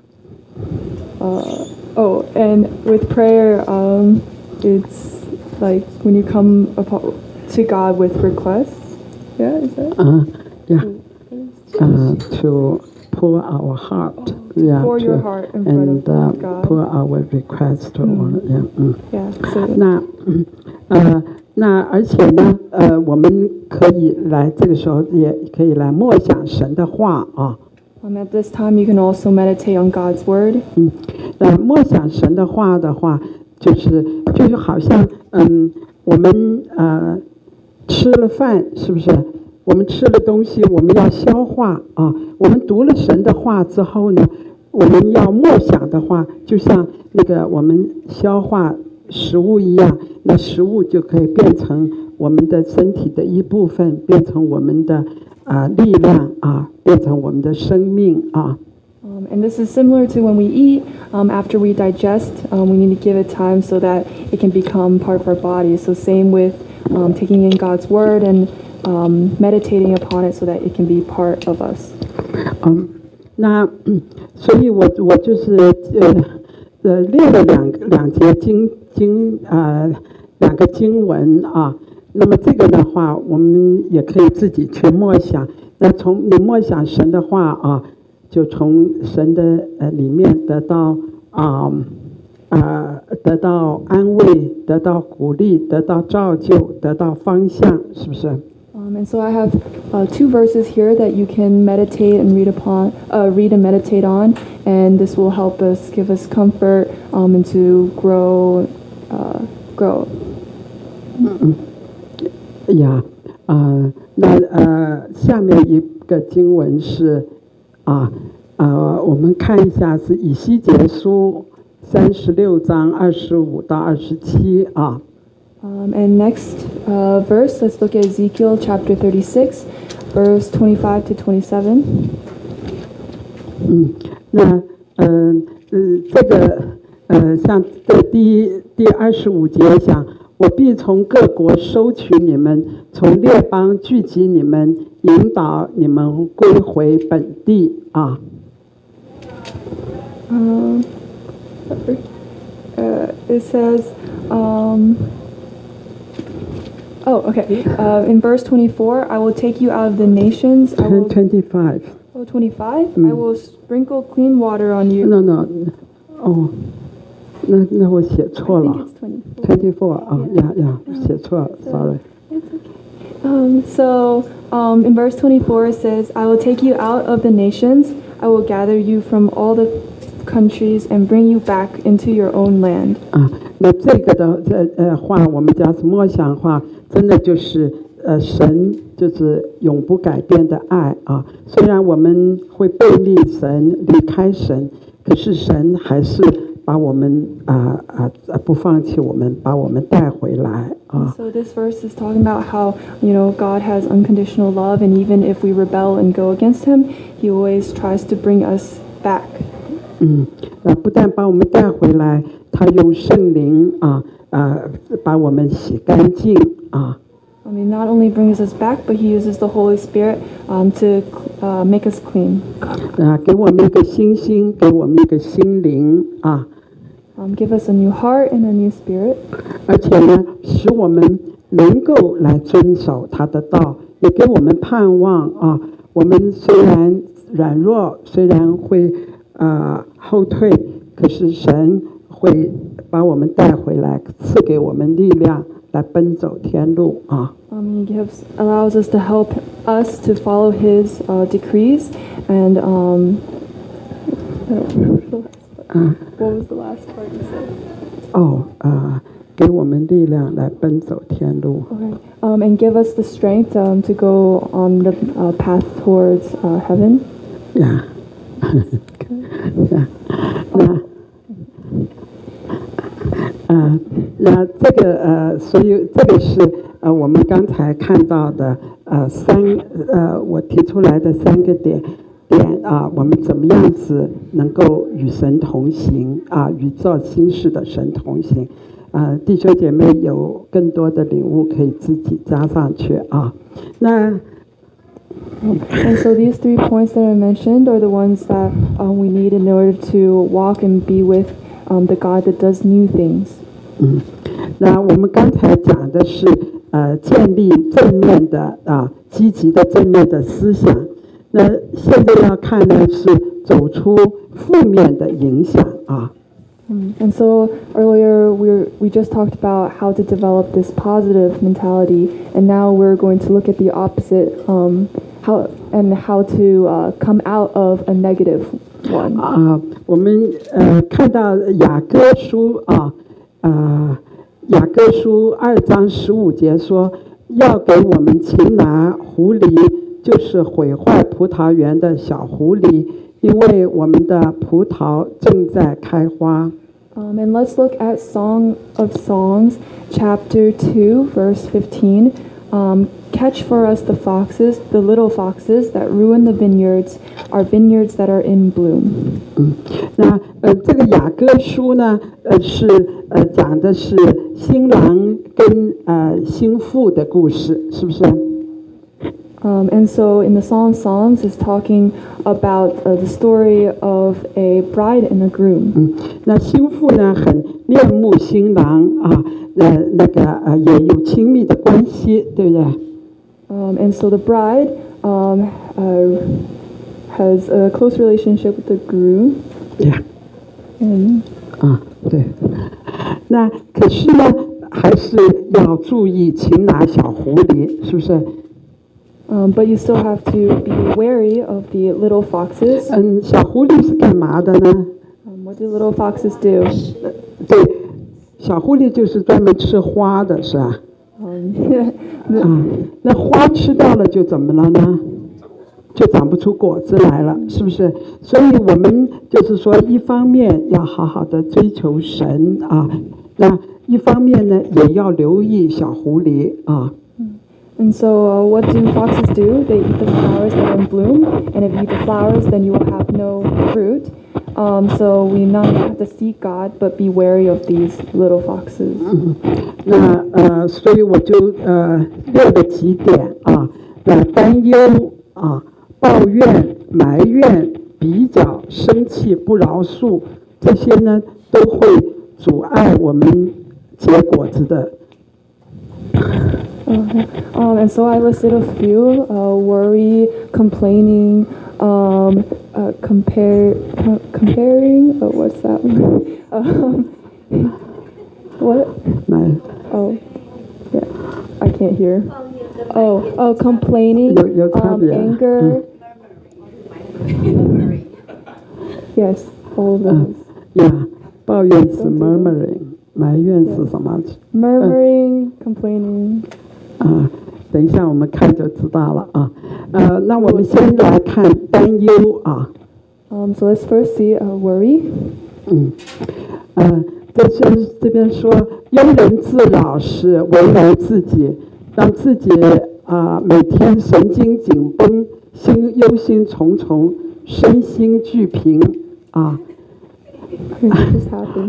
Uh, oh, and with prayer, um, it's like when you come to God with requests. Yeah, is that? Uh, yeah. Uh, to pour our heart, oh, yeah, pour to, your heart in and front of uh, God. pour our request to, Mm. yeah, 嗯， Yeah. So 那呃，那而且呢，呃，我们可以来这个时候也可以来默想神的话啊。 um, at this time, you can also meditate on God's word. 嗯，那默想神的话的话，就是就是好像嗯，我们呃吃了饭，是不是？我们吃了东西，我们要消化啊。我们读了神的话之后呢，我们要默想的话，就像那个我们消化食物一样，那食物就可以变成我们的身体的一部分，变成我们的啊、呃、力量啊，变成我们的生命啊。 Um, and this is similar to when we eat. Um, after we digest, um, we need to give it time so that it can become part of our body. So same with um, taking in God's word and um, meditating upon it so that it can be part of us. 嗯，那所以我我就是呃呃列了两两节经经啊、呃、两个经文啊。那么这个的话，我们也可以自己去默想。那从你默想神的话啊。就从神的呃里面得到啊啊、呃、得到安慰，得到鼓励，得到造就，得到方向，是不是？ Um, Um, and so I have uh, two verses here that you can meditate and read upon, uh, read and meditate on, and this will help us, give us comfort, um, and to grow, uh, grow. 嗯嗯，呀，啊，那呃，下面一个经文是啊啊，我们看一下是以西结书三十六章二十五到二十七啊。 Um, and next uh, verse, let's look at Ezekiel chapter thirty-six, verse twenty-five to twenty-seven. 嗯，那嗯嗯，这个呃，像这第第二十五节讲，我必从各国收取你们，从列邦聚集你们，引导你们归回本地啊。 Um, uh, it says. Um, Oh, okay. Uh, in verse twenty-four, I will take you out of the nations. I will, twenty-five. Oh, twenty-five? Mm. I will sprinkle clean water on you. No, no. 哦，那那我写错 I think 了。 it's twenty-four. twenty-four 啊，呀呀，写错了 So- ，sorry。 It's okay. Um, so, um, in verse twenty-four, it says, I will take you out of the nations. I will gather you from all the countries and bring you back into your own land. 啊，那这个的这呃话，我们假使默想话，真的就是呃神就是永不改变的爱啊。虽然我们会背离神、离开神，可是神还是把我们啊啊啊不放弃我们，把我们带回来啊。 So this verse is talking about how, you know, God has unconditional love, and even if we rebel and go against Him, He always tries to bring us back. 嗯，啊，不但把我们带回来，他用圣灵啊啊把我们洗干净啊。 I mean, not only brings us back, but He uses the Holy Spirit um, to uh, make us clean. 啊，给我们一个新心，给我们一个心灵啊， Um, give us a new heart and a new spirit. 而且呢，使我们能够来遵守他的道，也给我们盼望啊。我们虽然软弱，虽然会呃后退，可是神会把我们带回来，赐给我们力量来奔走天路啊。 Um, he gives, allows us to help us to follow His uh, decrees. And um, I don't remember the last part. What was the last part you said? 哦，啊，给我们力量来奔走天路。 Okay. Um, and give us the strength um, to go on the uh, path towards uh, heaven. 呀，呀，那。 呃，那这个呃，所以这个是呃，我们刚才看到的呃三呃，我提出来的三个点点啊，我们怎么样子能够与神同行啊，与造新世的神同行啊？弟兄姐妹有更多的领悟可以自己加上去啊。那 And so these three points that I mentioned are the ones that um, we need in order to walk and be with um, the God that does new things. 嗯，那我们刚才讲的是呃，建立正面的啊，积极的正面的思想。那现在要看的是走出负面的影响啊。 Mm. And so earlier we were, we just talked about how to develop this positive mentality, and now we're going to look at the opposite, um, how and how to uh, come out of a negative one. 啊，我们呃看到雅歌书啊，呃，雅歌书二章十五节说，要给我们擒拿狐狸，就是毁坏葡萄园的小狐狸，因为我们的葡萄正在开花。 Um, and let's look at Song of Songs, chapter two, verse fifteen. Um, Catch for us the foxes, the little foxes that ruin the vineyards, our vineyards that are in bloom. 嗯，那呃，这个雅歌书呢，呃，是呃讲的是新郎跟呃新妇的故事，是不是？ Um, and so in the Song of Songs is talking about uh, the story of a bride and a groom. 嗯，那新妇呢很恋慕新郎啊，呃，那个呃也有亲密的关系，对不对？ Um, and so the bride um, uh, has a close relationship with the groom. Yeah. And 啊，对。那可是呢，还是要注意擒拿小狐狸，是不是？ Um, but you still have to be wary of the little foxes. 嗯，小狐狸是干嘛的呢？ Um, what do little foxes do? 对，小狐狸就是专门吃花的，是吧？ Um, 啊，那花吃到了就怎么了呢？就长不出果子来了，是不是？所以我们就是说，一方面要好好的追求神啊，那一方面呢，也要留意小狐狸啊。 And so, uh, what do foxes do? They eat the flowers that are in bloom, and if you eat the flowers, then you will have no fruit. Um, so we not only have to seek God, but be wary of these little foxes. 那呃，所以我就呃列了几点啊，那担忧啊、抱怨、埋怨、比较、生气、不饶恕，这些呢都会阻碍我们结果子的。 Okay. Um, and so I listed a few: uh, worry, complaining, um, uh, compare, com- comparing. Oh, what's that? um, what? 来， Oh, yeah. I can't hear. Oh, oh, complaining, 有有差 um, 别。 anger. Yes, all of those. 呀，抱怨是 murmuring， 埋怨是什么？ Murmuring, complaining. 啊，等一下我们看就知道了啊。呃，那我们先来看担忧啊。 Um, so let's first see uh, worry. 嗯，呃，这是这边说，庸人自扰是为难自己，让自己啊、每天神经紧绷，心忧心忡忡，身心俱疲啊。 What just happened?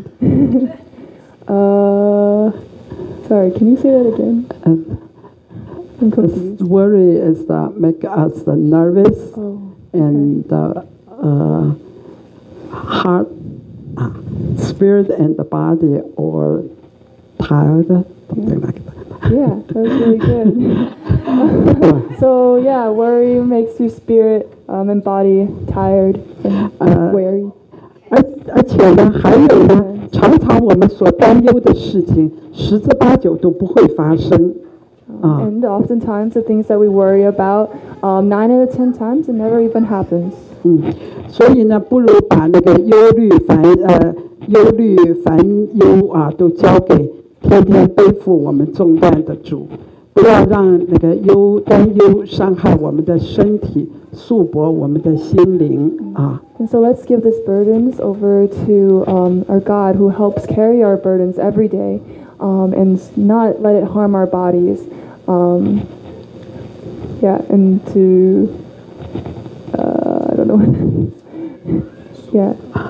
uh, sorry, can you say that again? Uh, I'm This confused. worry is that make us nervous Oh, and uh, uh, heart, uh, spirit and the body, or tired, something like that. yeah, that was really good. So yeah, worry makes your spirit um, and body tired and Uh, weary. 而而且呢，还有呢，常常我们所担忧的事情，十之八九都不会发生。啊， And oftentimes the things that we worry about, um, nine out of ten times, it never even happens. 嗯，所以呢，不如把那个忧虑、烦呃忧虑、烦忧啊，都交给天天背负我们重担的主，不要让那个忧担忧伤害我们的身体，束缚我们的心灵啊。 And so let's give these burdens over to um, our God who helps carry our burdens every day um, and not let it harm our bodies. Um, yeah, and to, uh, I don't know what that means. Yeah.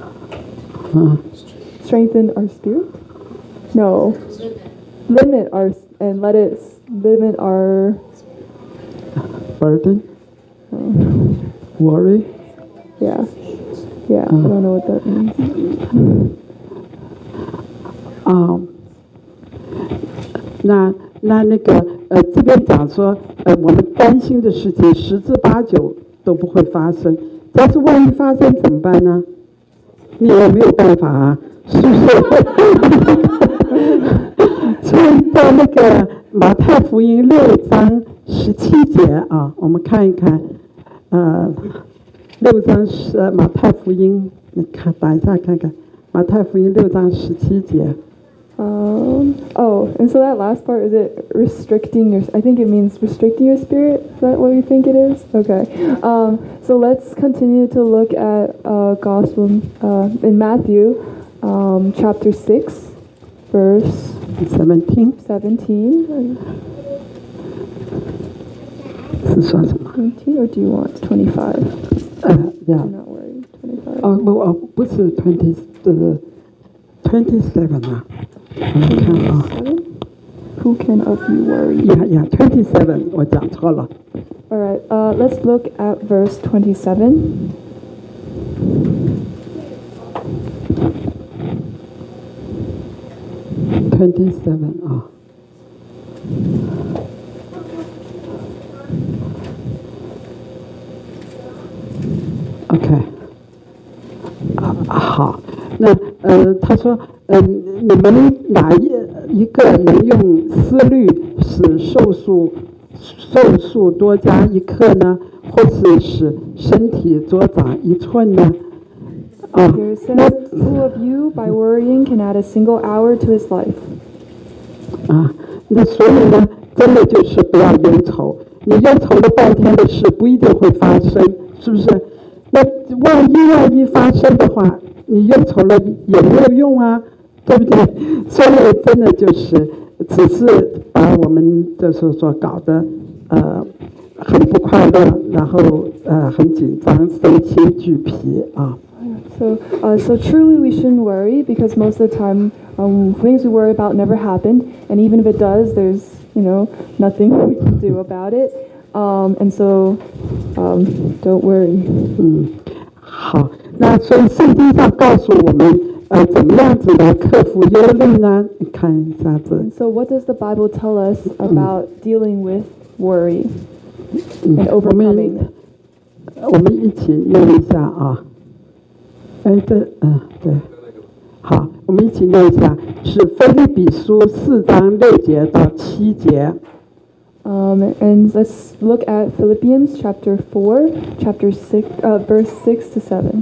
Strengthen our spirit? No. Limit our, and let it s- limit our, Burden, worry. yeah. Yeah, I don't know what that means. 啊，那那那个呃，这边讲说，呃，我们担心的事情十之八九都不会发生，要是万一发生怎么办呢？你也没有办法啊，是不是？所以到那个马太福音六章十七节啊，我们看一看，呃，六章是呃马太福音，你看打一下看看，马太福音六章十七节。 Um, oh, and so that last part, is it restricting your, I think it means restricting your spirit? Is that what you think it is? Okay. Um, so let's continue to look at uh, Gospel uh, in Matthew um, chapter six, verse seventeen seventeen. 是说什么？ twenty, or do you want twenty-five? 呃呀 Do，not worry, twenty-five. 哦不哦不是 twenty 呃 twenty seven 啊，我们看啊， Seven? Who can of you worry? 呀呀 twenty seven 我讲错了。 All right, uh, let's look at verse twenty-seven. twenty seven 啊。OK， 啊好，那呃，他说，嗯、你们哪一一个能用思虑使寿数寿数多加一刻呢，或是使身体多长一寸呢？啊， Here it says, who of you by worrying can add a single hour to his life? 啊，那所以呢，真的就是不要忧愁。你忧愁了半天的事，不一定会发生，是不是？那万一万一发生的话，你忧愁了也没有用啊，对不对？所以真的就是只是把我们就是说搞得呃很不快乐，然后呃很紧张，身心俱疲啊。 So, uh, so truly we shouldn't worry because most of the time um, things we worry about never happen, and even if it does, there's you know nothing we can do about it. Um, and so, um, don't worry. 嗯，好，那所以圣经上告诉我们，呃，怎么样子来克服忧虑呢？你看一下子。 And so, what does the Bible tell us about dealing with worry and overcoming it? 我们一起念一下啊。哎，这，嗯，对，好，我们一起念一下，是腓立比书四章六节到七节。 Um, and let's look at Philippians chapter four, chapter six, uh, verse six to seven.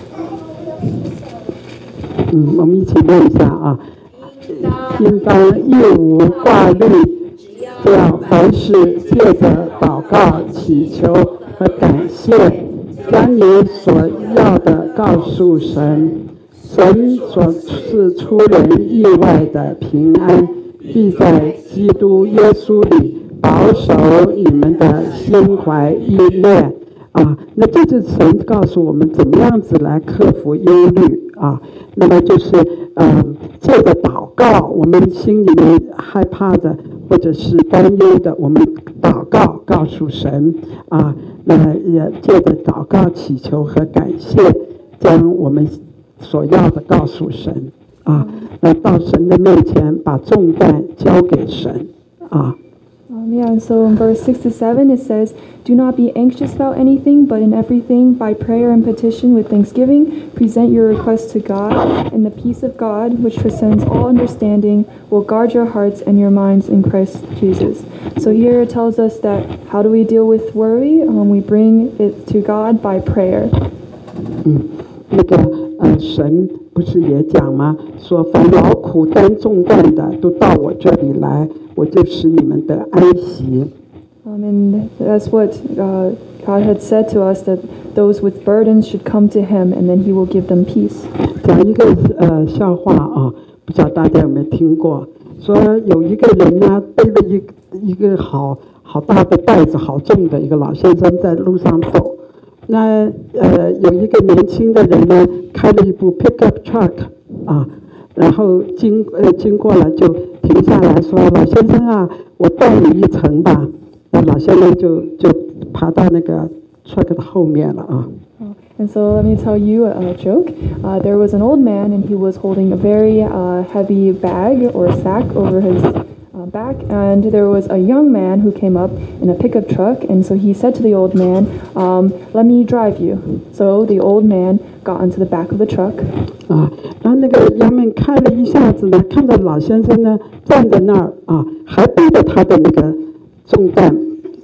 嗯，我们一起念一下啊。应当一无挂虑，只要凡事借着祷告、祈求和感谢，将你所要的告诉神。神所赐出人意外的平安，必在基督耶稣里保守你们的心怀意念啊。那这就是神告诉我们怎么样子来克服忧虑啊。那么就是呃，借着祷告，我们心里面害怕的或者是担忧的，我们祷告告诉神啊。那也借着祷告、祈求和感谢，将我们所要的告诉神啊。那到神的面前，把重担交给神啊。 Um, yeah, and so in verse six to seven it says, do not be anxious about anything, but in everything, by prayer and petition with thanksgiving, present your requests to God, and the peace of God, which transcends all understanding, will guard your hearts and your minds in Christ Jesus. So here it tells us that how do we deal with worry? Um, we bring it to God by prayer. 嗯，那个呃，神不是也讲吗？说凡劳苦担重担的，都到我这里来，我就使你们得安息。 Um, and that's what uh, God had said to us, that those with burdens should come to Him, and then He will give them peace. 讲一个呃笑话啊，不知道大家有没有听过？说有一个人呢，背了一一个好好大的袋子，好重的一个老先生在路上走。那呃有一个年轻的人呢，开了一部 pickup truck 啊，然后经呃经过了就停下来说：“老先生啊，我带你一程吧。”那老先生就就爬到那个 truck 的后面了啊。 And so let me tell you a, a joke. Uh, there was an old man, and he was holding a very uh, heavy bag or sack over his uh, back. And there was a young man who came up in a pickup truck. And so he said to the old man, um, "Let me drive you." So the old man got onto the back of the truck. 啊，然后那个杨门看了一下子呢，看到老先生呢站在那儿啊，还背着他的那个重担。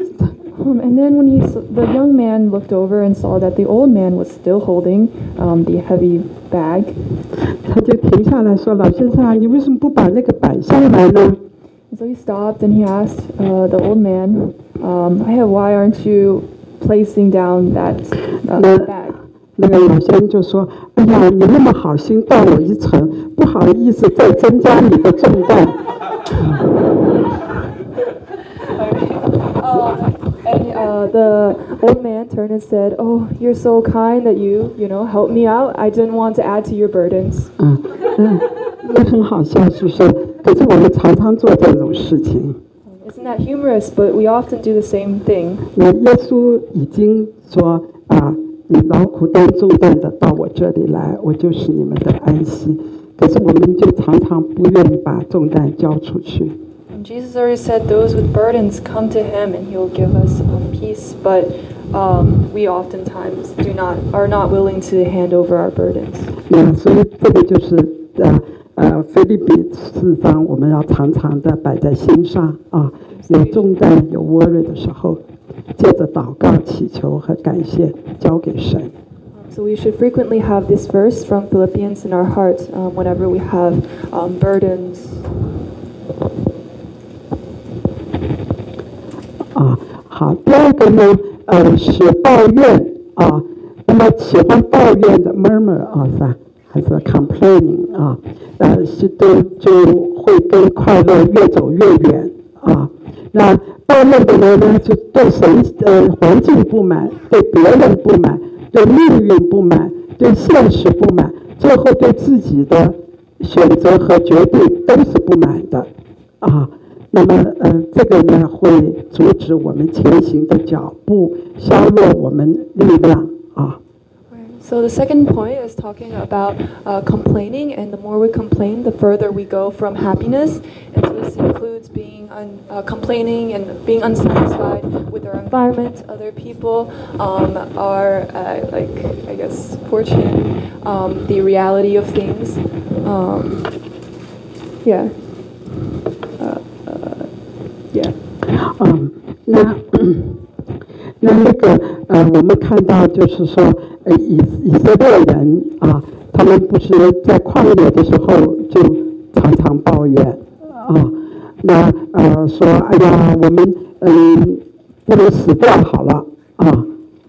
Um, and then when he, s- the young man looked over and saw that the old man was still holding um, the heavy bag. 他就停下来说：“老先生啊，你为什么不把那个摆下来呢？” And so he stopped and he asked uh, the old man, um, "Hey, why aren't you placing down that uh, No. bag?" 那个老先生就说：“哎呀，你那么好心到我一程，不好意思再增加你的重担。” And uh, the old man turned and said, "Oh, you're so kind that you, you know, helped me out. I didn't want to add to your burdens." 啊，嗯，也很好笑，是不是？可是我们常常做这种事情。 Isn't that humorous? But we often do the same thing. 那耶稣已经说啊，你劳苦担重担的到我这里来，我就使你们的安息。可是我们就常常不愿意把重担交出去。 And Jesus already said, "Those with burdens come to Him, and He will give us peace." But um, we oftentimes do not are not willing to hand over our burdens. 那所以这个就是呃呃，腓立比四章我们要常常的摆在心上啊，有重担有 worry 的时候，借着祷告、祈求和感谢交给神。 So we should frequently have this verse from Philippians in our hearts um, whenever we have um, burdens. 啊，好，第二个呢，呃，是抱怨啊。那么喜欢抱怨的 murmur 啊，是吧？还是 complaining 啊？呃，是都就会跟快乐越走越远啊。那抱怨的人呢，就对神呃环境不满，对别人不满，对命运不满，对现实不满，最后对自己的选择和决定都是不满的啊。那么，呃，这个呢会阻止我们前行的脚步，削弱我们力量啊。 So the second point is talking about uh, complaining, and the more we complain, the further we go from happiness. And so this includes being un, uh, complaining and being unsatisfied with our environment, other people, um, our uh, like I guess fortune, um, the reality of things. Um, yeah. Uh, uh, yeah. 嗯，那那那个呃，我们看到就是说，呃，以以色列人啊，他们不是在旷野的时候就常常抱怨啊，那呃说，哎呀，我们嗯不如死掉好了啊。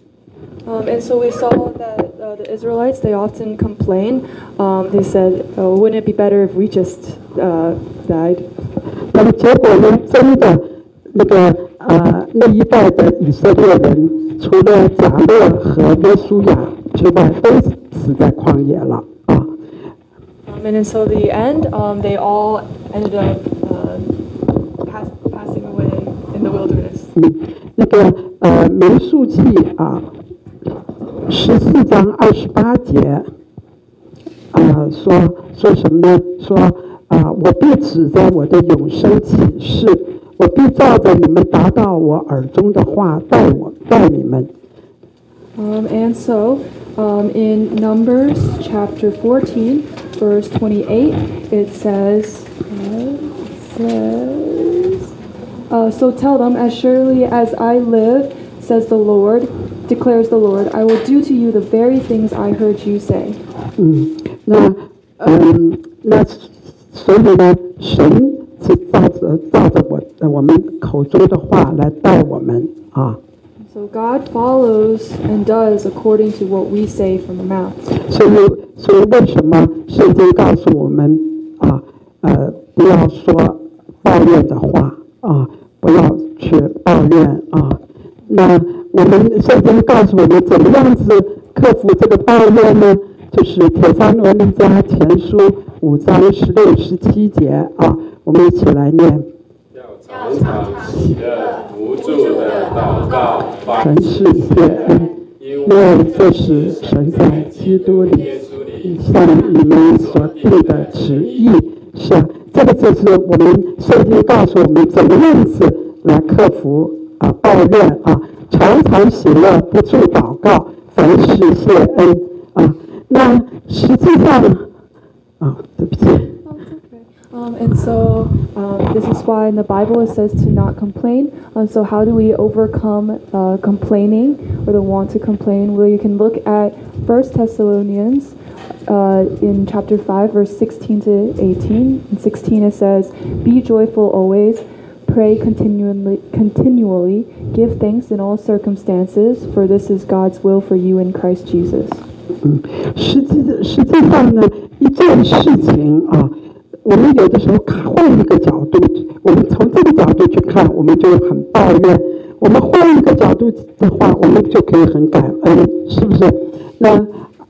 Um, and so we saw that uh, the Israelites, they often complain. Um, they said, oh, wouldn't it be better if we just uh, died? 那么结果呢？真的，那个呃，那一代的以色列人，除了迦勒和约书亚之外，都死在旷野了啊。 Um, and so the end, um, they all ended up uh, pass, passing away in the wilderness. 嗯，那个呃，民数记啊，十四章二十八节，啊，说说什么呢？说。啊！我必指着我的永生启示，我必照着你们达到我耳中的话带我带你们。 Um, and so, um, in Numbers chapter fourteen, verse twenty-eight, it says, uh, it says, uh, so tell them, as surely as I live, says the Lord, declares the Lord, I will do to you the very things I heard you say. 嗯，那嗯，那。所以呢，神是照着照着我我们口中的话来带我们啊。 So God follows and does according to what we say from the mouth. 所以，所以为什么圣经告诉我们啊，呃，不要说抱怨的话啊，不要去抱怨啊？那我们圣经告诉我们怎么样子克服这个抱怨呢？就是帖撒罗尼迦前书五章十六十七节啊，我们一起来念。 要常常喜乐，不住的祷告， 凡事谢恩，因为这是神在基督里向你们所定的旨意。是啊，这个就是我们圣经告诉我们怎么样子来克服啊抱怨啊，常常喜乐，不住祷告，凡事谢恩啊。那实际上，啊，对不起。 Um, and so um, this is why in the Bible it says to not complain. Um, so how do we overcome uh, complaining or the want to complain? Well, you can look at First Thessalonians uh, in chapter five, verse sixteen to eighteen. In sixteen it says, "Be joyful always, pray continually, continually, give thanks in all circumstances, for this is God's will for you in Christ Jesus." 嗯，实际实际上呢，一件事情啊，我们有的时候换一个角度，我们从这个角度去看，我们就很抱怨；我们换一个角度的话，我们就可以很感恩，是不是？那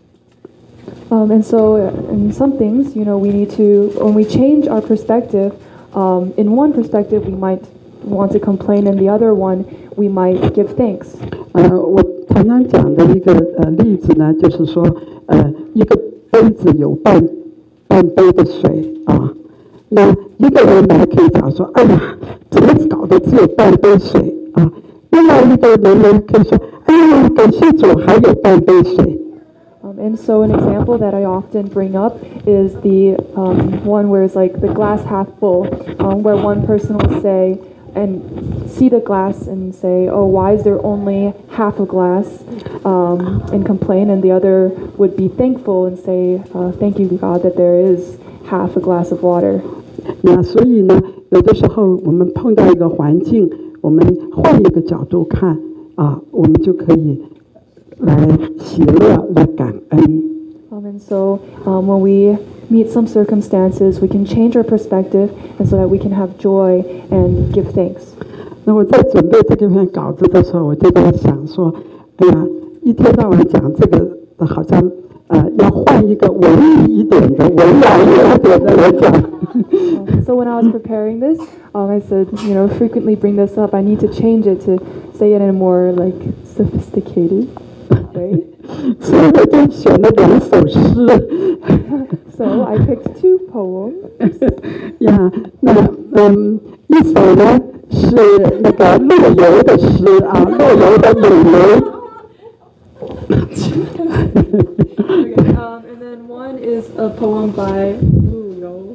Um, and so in some things, you know, we need to, when we change our perspective, um, in one perspective we might want to complain, and the other one we might give thanks. 呃，我常常讲的一个呃例子呢，就是说，呃，一个杯子有半半杯的水啊，那一个人来可以讲说，哎呀，怎么搞的只有半杯水啊？另外一个人呢可以说，哎呀，感谢主还有半杯水。 Um, and so an example that I often bring up is the um, one where it's like the glass half full, um, where one person will say and see the glass and say, oh, why is there only half a glass, um, and complain, and the other would be thankful and say, uh, thank you, God, that there is half a glass of water. 呀，所以呢，有的时候我们碰到一个环境，我们换一个角度看啊，我们就可以来喜乐，来感恩。 Um, and so um, when we meet some circumstances, we can change our perspective, and so that we can have joy and give thanks. 那我在准备这个篇稿子的时候，我就在想说，哎呀，一天到晚讲这个，好像呃要换一个文艺一点的、文雅一点的来讲。 um, so when I was preparing this, um, I said, you know, frequently bring this up. I need to change it to say it in a more like sophisticated way. 所以我就选了两首诗。 So I picked two poems. 呀，那嗯，一首呢是那个陆游的诗啊，陆游的《咏梅》。 Okay, um, and then one is a poem by Lu Yo.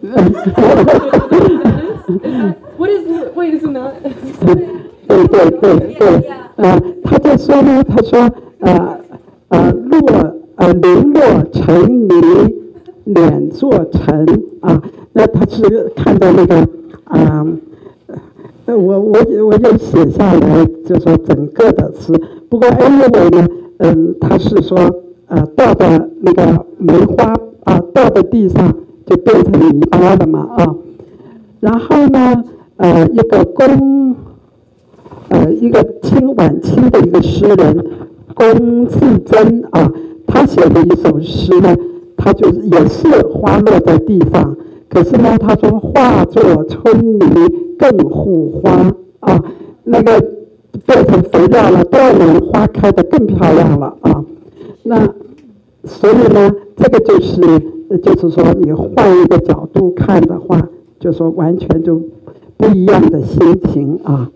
What is the, wait, isn't that? 对对对对，呃，他就说呢，他说呃呃落呃零落成泥脸作尘啊，那他是看到那个啊。呃，我我我有写下来，就说整个的诗。不过 anyway 呢，嗯，他是说，呃，倒的那个梅花啊，倒在地上就变成泥巴了嘛啊。然后呢，呃，一个龚，呃，一个清晚清的一个诗人龚自珍啊，他写的一首诗呢，他就是也是花落在地上。可是呢，他说化作春泥更护花啊，那个变成肥料了，多年花开得更漂亮了啊。那所以呢，这个就是就是说，你换一个角度看的话，就说完全就不一样的心情啊。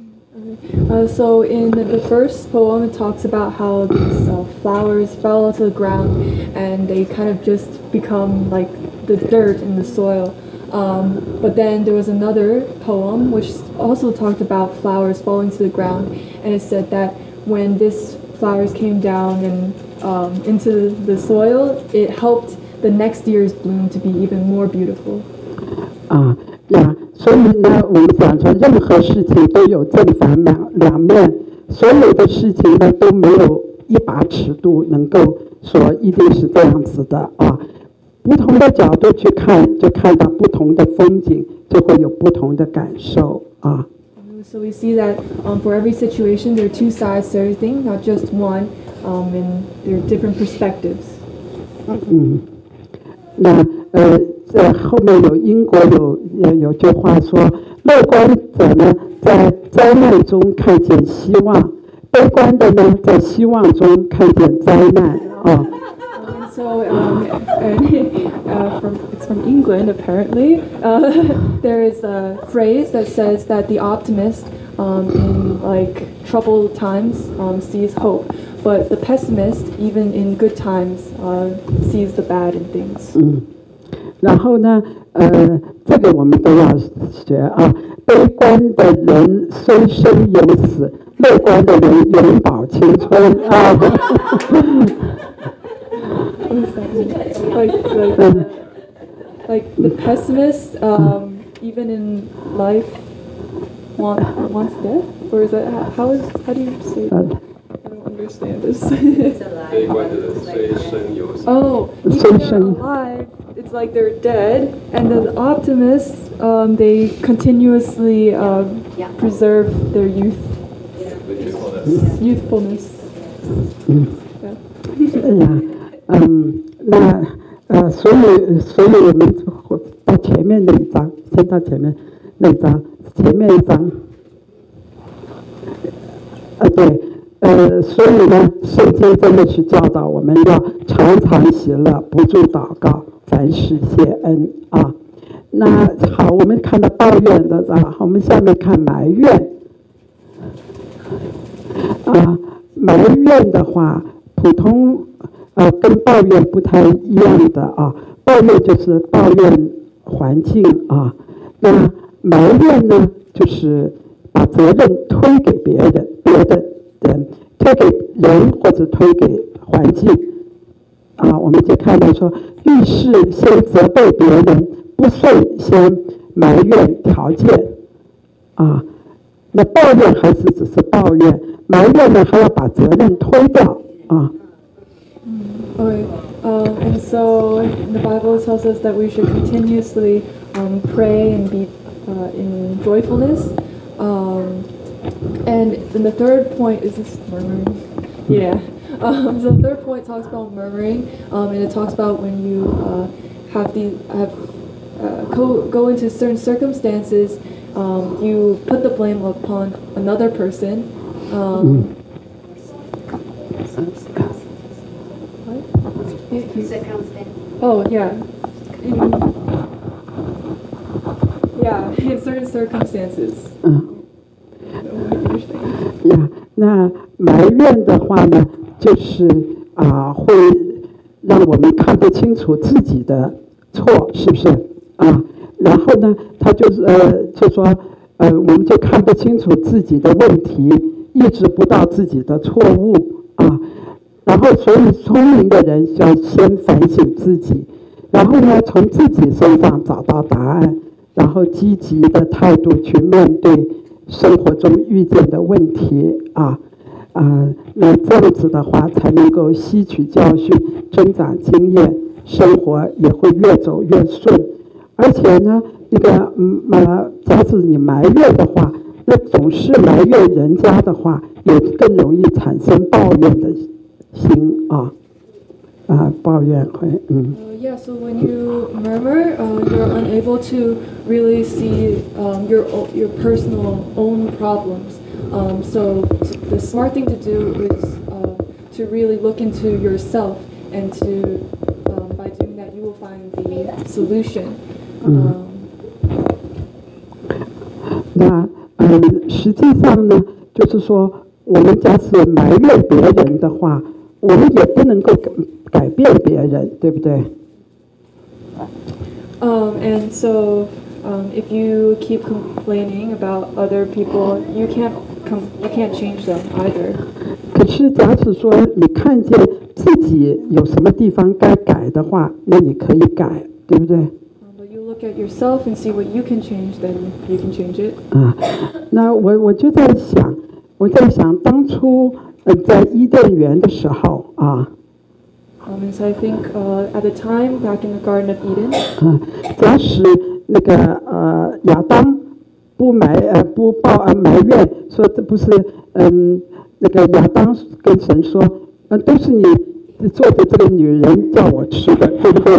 Uh, so in the first poem, it talks about how these uh, flowers fell to the ground and they kind of just become like the dirt in the soil. Um, but then there was another poem which also talked about flowers falling to the ground, and it said that when these flowers came down and um, into the soil, it helped the next year's bloom to be even more beautiful. 啊呀，所以呢，我们讲说，任何事情都有正反两两面，所有的事情呢都没有一把尺度能够说一定是这样子的啊。不同的角度去看，就看到不同的风景，就会有不同的感受啊。 So we see that um, for every situation, there are two sides to everything, not just one, um, and there are different perspectives. 嗯，那呃，在后面有英国有有有句话说，乐观者呢在灾难中看见希望，悲观的呢在希望中看见灾难啊。 And so, um, and, uh, from, it's from England apparently. Uh, there is a phrase that says that the optimist, um, in like troubled times, um, sees hope, but the pessimist, even in good times, uh, sees the bad in things. 嗯，然后呢，呃，这个我们都要学啊。悲观的人虽生有死，乐观的人永葆青春啊。 What does that mean? Like, like, like the pessimist, um, even in life, want, wants death? Or is that, how is, how do you say that? I don't understand this. Oh, even they're alive, it's like they're dead, and the optimists, um, they continuously um, preserve their youth, youthfulness. Yeah. Yeah. 嗯，那呃，所以所以我们到前面那一章，先到前面那一章，前面一章，呃，对，呃，所以呢，圣经真的是教导我们要常常喜乐，不住祷告，凡事谢恩啊。那好，我们看到抱怨的啊，我们下面看埋怨啊，埋怨的话，普通。 呃，跟抱怨不太一样的啊。抱怨就是抱怨环境啊，那埋怨呢，就是把责任推给别人，别的人推给人或者推给环境啊。我们就看到说，遇事先责备别人，不顺先埋怨条件啊。那抱怨还是只是抱怨，埋怨呢还要把责任推掉啊。 Okay, um, and so the Bible tells us that we should continuously um, pray and be uh, in joyfulness. Um, and then the third point is this murmuring. Yeah. Um, so the third point talks about murmuring, um, and it talks about when you uh, have the have uh, go, go into certain circumstances, um, you put the blame upon another person. Um, mm. Oh yeah, in, yeah, in certain circumstances. 嗯，呀，那埋怨的话呢，就是啊，会让我们看不清楚自己的错，是不是啊？然后呢，他就是呃，就说呃，我们就看不清楚自己的问题，意识不到自己的错误啊。然后，所以聪明的人要先反省自己，然后呢，从自己身上找到答案，然后积极的态度去面对生活中遇见的问题啊啊、呃，那这样子的话，才能够吸取教训，增长经验，生活也会越走越顺。而且呢，那个嗯呃，假使你埋怨的话，那总是埋怨人家的话，也更容易产生抱怨的心啊啊，抱怨会嗯。 Uh, yeah, so when you murmur, uh, you're unable to really see um, your your personal own problems. Um, so t- the smart thing to do is uh, to really look into yourself, and to um, by doing that, you will find the solution. Um, 那嗯，实际上呢，就是说，我们假使埋怨别人的话，我们也不能够改改变别人，对不对？ Um, and so, um, if you keep complaining about other people, you can't com- you can't change them either. 可是，假使说你看见自己有什么地方该改的话，那你可以改，对不对？ Um, but you look at yourself and see what you can change, then you can change it. 啊，那我我就在想，我在想当初呃在伊甸园的时候啊。 Um, and so I think uh, at the time back in the Garden of Eden, 啊，假使那个呃亚当不埋呃不抱呃埋怨说这不是嗯那个亚当跟神说，呃都是你做的这个女人叫我吃的，对不对？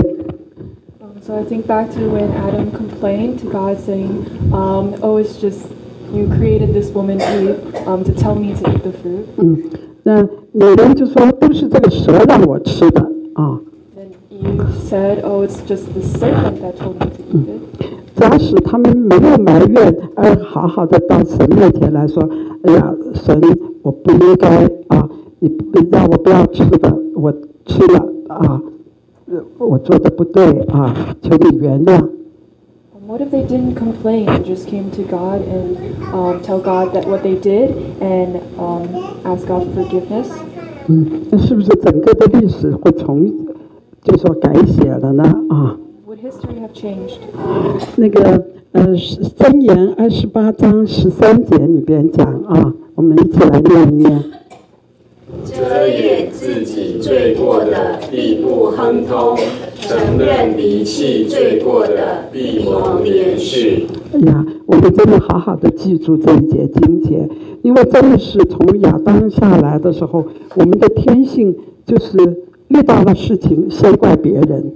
um, so I think back to when Adam complained to God, saying, um, "Oh, it's just you created this woman Eve um, to tell me to eat the fruit." 嗯，那女人就说都是这个蛇让我吃的啊。 Then Eve said, "Oh, it's just the serpent that told me to eat it." 假使他们没有埋怨，而好好的到神面前来说：“哎呀，神，我不应该啊，你让我不要吃的，我吃了啊，我做的不对啊，求你原谅。” What if they didn't complain and just came to God and um, tell God that what they did and um, ask God for forgiveness? 嗯，那是不是整个的历史会重，就说改写了呢？啊？ Would history have changed? 那个呃，箴言二十八章十三节里边讲啊，我们一起来念一念。 遮掩自己罪过的，必不亨通；承认离弃罪过的，必蒙怜恤。 哎呀，我们真的好好的记住这一节经节，因为真的是从亚当下来的时候，我们的天性就是遇到了事情先怪别人。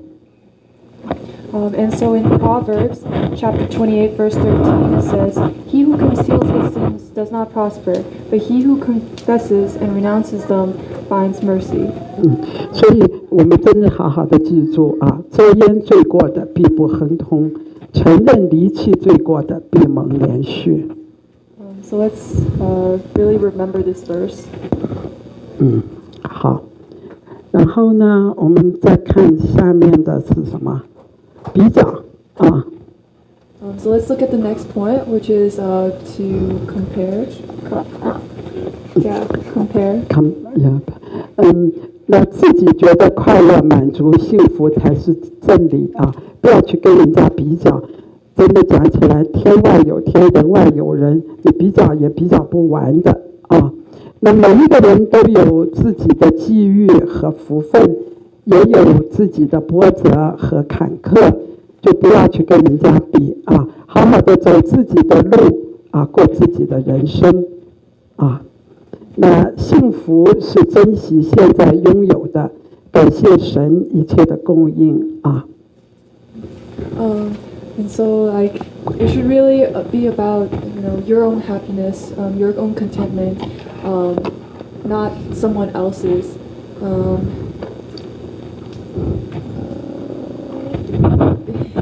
Um, and so in Proverbs chapter twenty-eight, verse thirteen, it says, "He who conceals his sins does not prosper, but he who confesses and renounces them finds mercy." 嗯，所以我们真的好好的记住啊，遮掩罪过的必不亨通，承认离弃罪过的必蒙怜恤。 Um, so let's uh, really remember this verse. 嗯，好。那然后呢，我们再看下面的是什么？比较啊。 Um, so let's look at the next point, which is uh, to compare. Yeah, compare. Com, yeah. 嗯，那自己觉得快乐、满足、幸福才是真理啊！不要去跟人家比较。真的讲起来，天外有天，人外有人，你比较也比较不完的啊。那每一个人都有自己的机遇和福分，也有自己的波折和坎坷，就不要去跟人家比啊，好好的走自己的路啊，过自己的人生啊。那幸福是珍惜现在拥有的，感谢神一切的供应啊。 Um, and so, like, it should really be about, you know, your own happiness, um, your own contentment, um, not someone else's. Um, uh,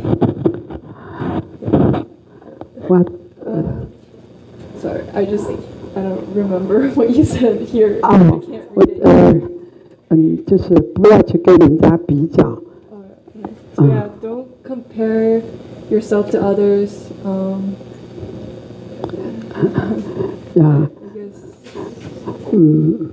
What? Uh, sorry, I just I don't remember what you said here. 啊 I can't 我 read it. 呃嗯，就是不要去跟人家比较。 Uh, so yeah, don't compare yourself to others. Um, 呀， I guess. 嗯。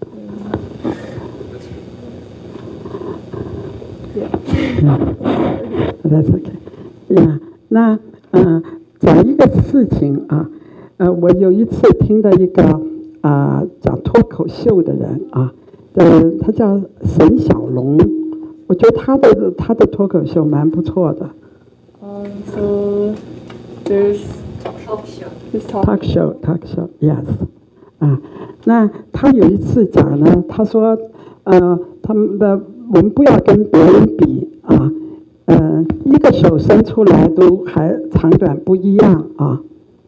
Yeah. That's okay. Yeah. 那呃，讲一个事情啊，呃，我有一次听到一个啊、呃、讲脱口秀的人啊，呃，他叫沈小龙，我觉得他的他的脱口秀蛮不错的。 Um, so there's talk show. This talk Talk show, talk show, yes. 啊，那他有一次讲呢，他说，呃，他们的我们不要跟别人比啊，呃，一个手伸出来都还长短不一样啊。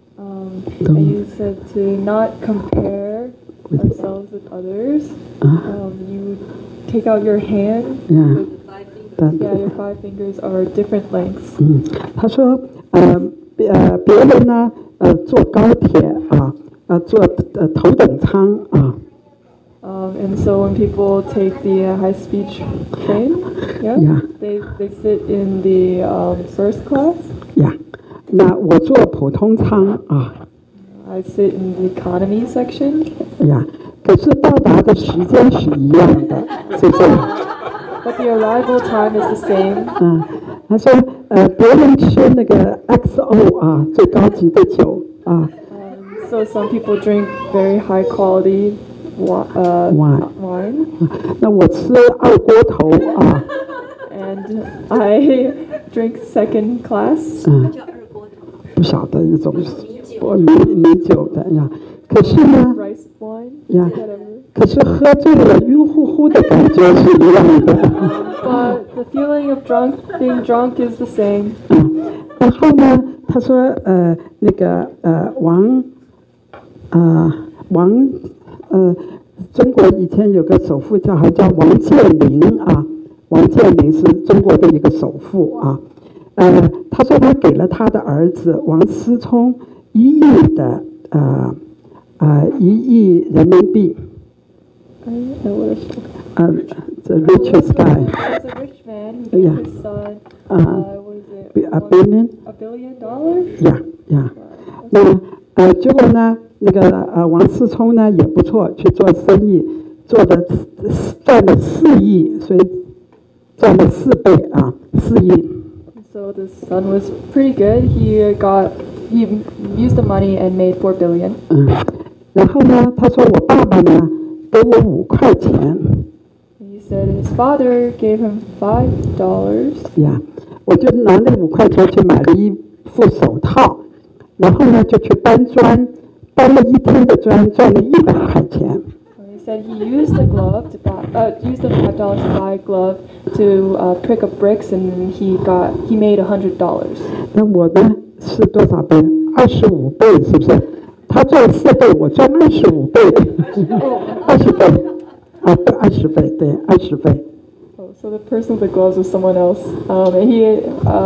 Um, and you said to not compare ourselves with others. Um, you take out your hand. Yeah. With, yeah, your five fingers are different lengths. 嗯，他说，呃，呃，别人呢，呃，坐高铁啊，呃，坐呃头等舱啊。 Um, and so when people take the uh, high-speed train, yeah, Yeah. they they sit in the um, first class. 呀，那我坐普通舱啊。 I sit in the economy section. 呀，可是到达的时间是一样的，是不是？ But the arrival time is the same. 嗯，他说，呃，别人吃那个 X O 啊，最高级的酒啊。 Um, so some people drink very high-quality wi- uh, Wine. wine. 那我吃二锅头啊。 And I drink second class. 嗯，不晓得一种我米米酒的呀。可是呢， Rice wine. 呀， Whatever. 可是喝醉了晕乎乎的感觉是一样的。 But the feeling of drunk, being drunk is the same. 嗯，然后呢，他说，呃，那个呃王，呃王，呃，中国以前有个首富叫还叫王健林啊，王健林是中国的一个首富啊，呃，他说他给了他的儿子王思聪一亿的呃呃一亿人民币。 I don't know what it's called. 呃 the richest guy. It's a rich man who gave Yeah. his son, Uh-huh. uh, what is it? A one- billion? A billion dollars? 呀呀，那么呃，结果呢，那个呃王思聪呢也不错，去做生意，做了赚了四亿，所以赚了四倍啊，四亿。 So the son was pretty good. He got, he used the money and made four billion. 嗯，然后呢，他说我爸爸呢给我五块钱， He said his father gave him five dollars. 呀，我就拿那五块钱去买了一副手套，然后呢就去搬砖，搬了一天的砖，赚了一百块钱。 He said he used the glove to buy, uh, used the five dollars to buy a glove to uh, pick up bricks, and he got, he made a hundred dollars. 那我呢是多少倍？二十五倍，是不是？他赚四倍，我赚二十五倍，二十倍，啊，对，二十倍，对，二十倍。 Oh, so the person with the gloves was someone else, um, and he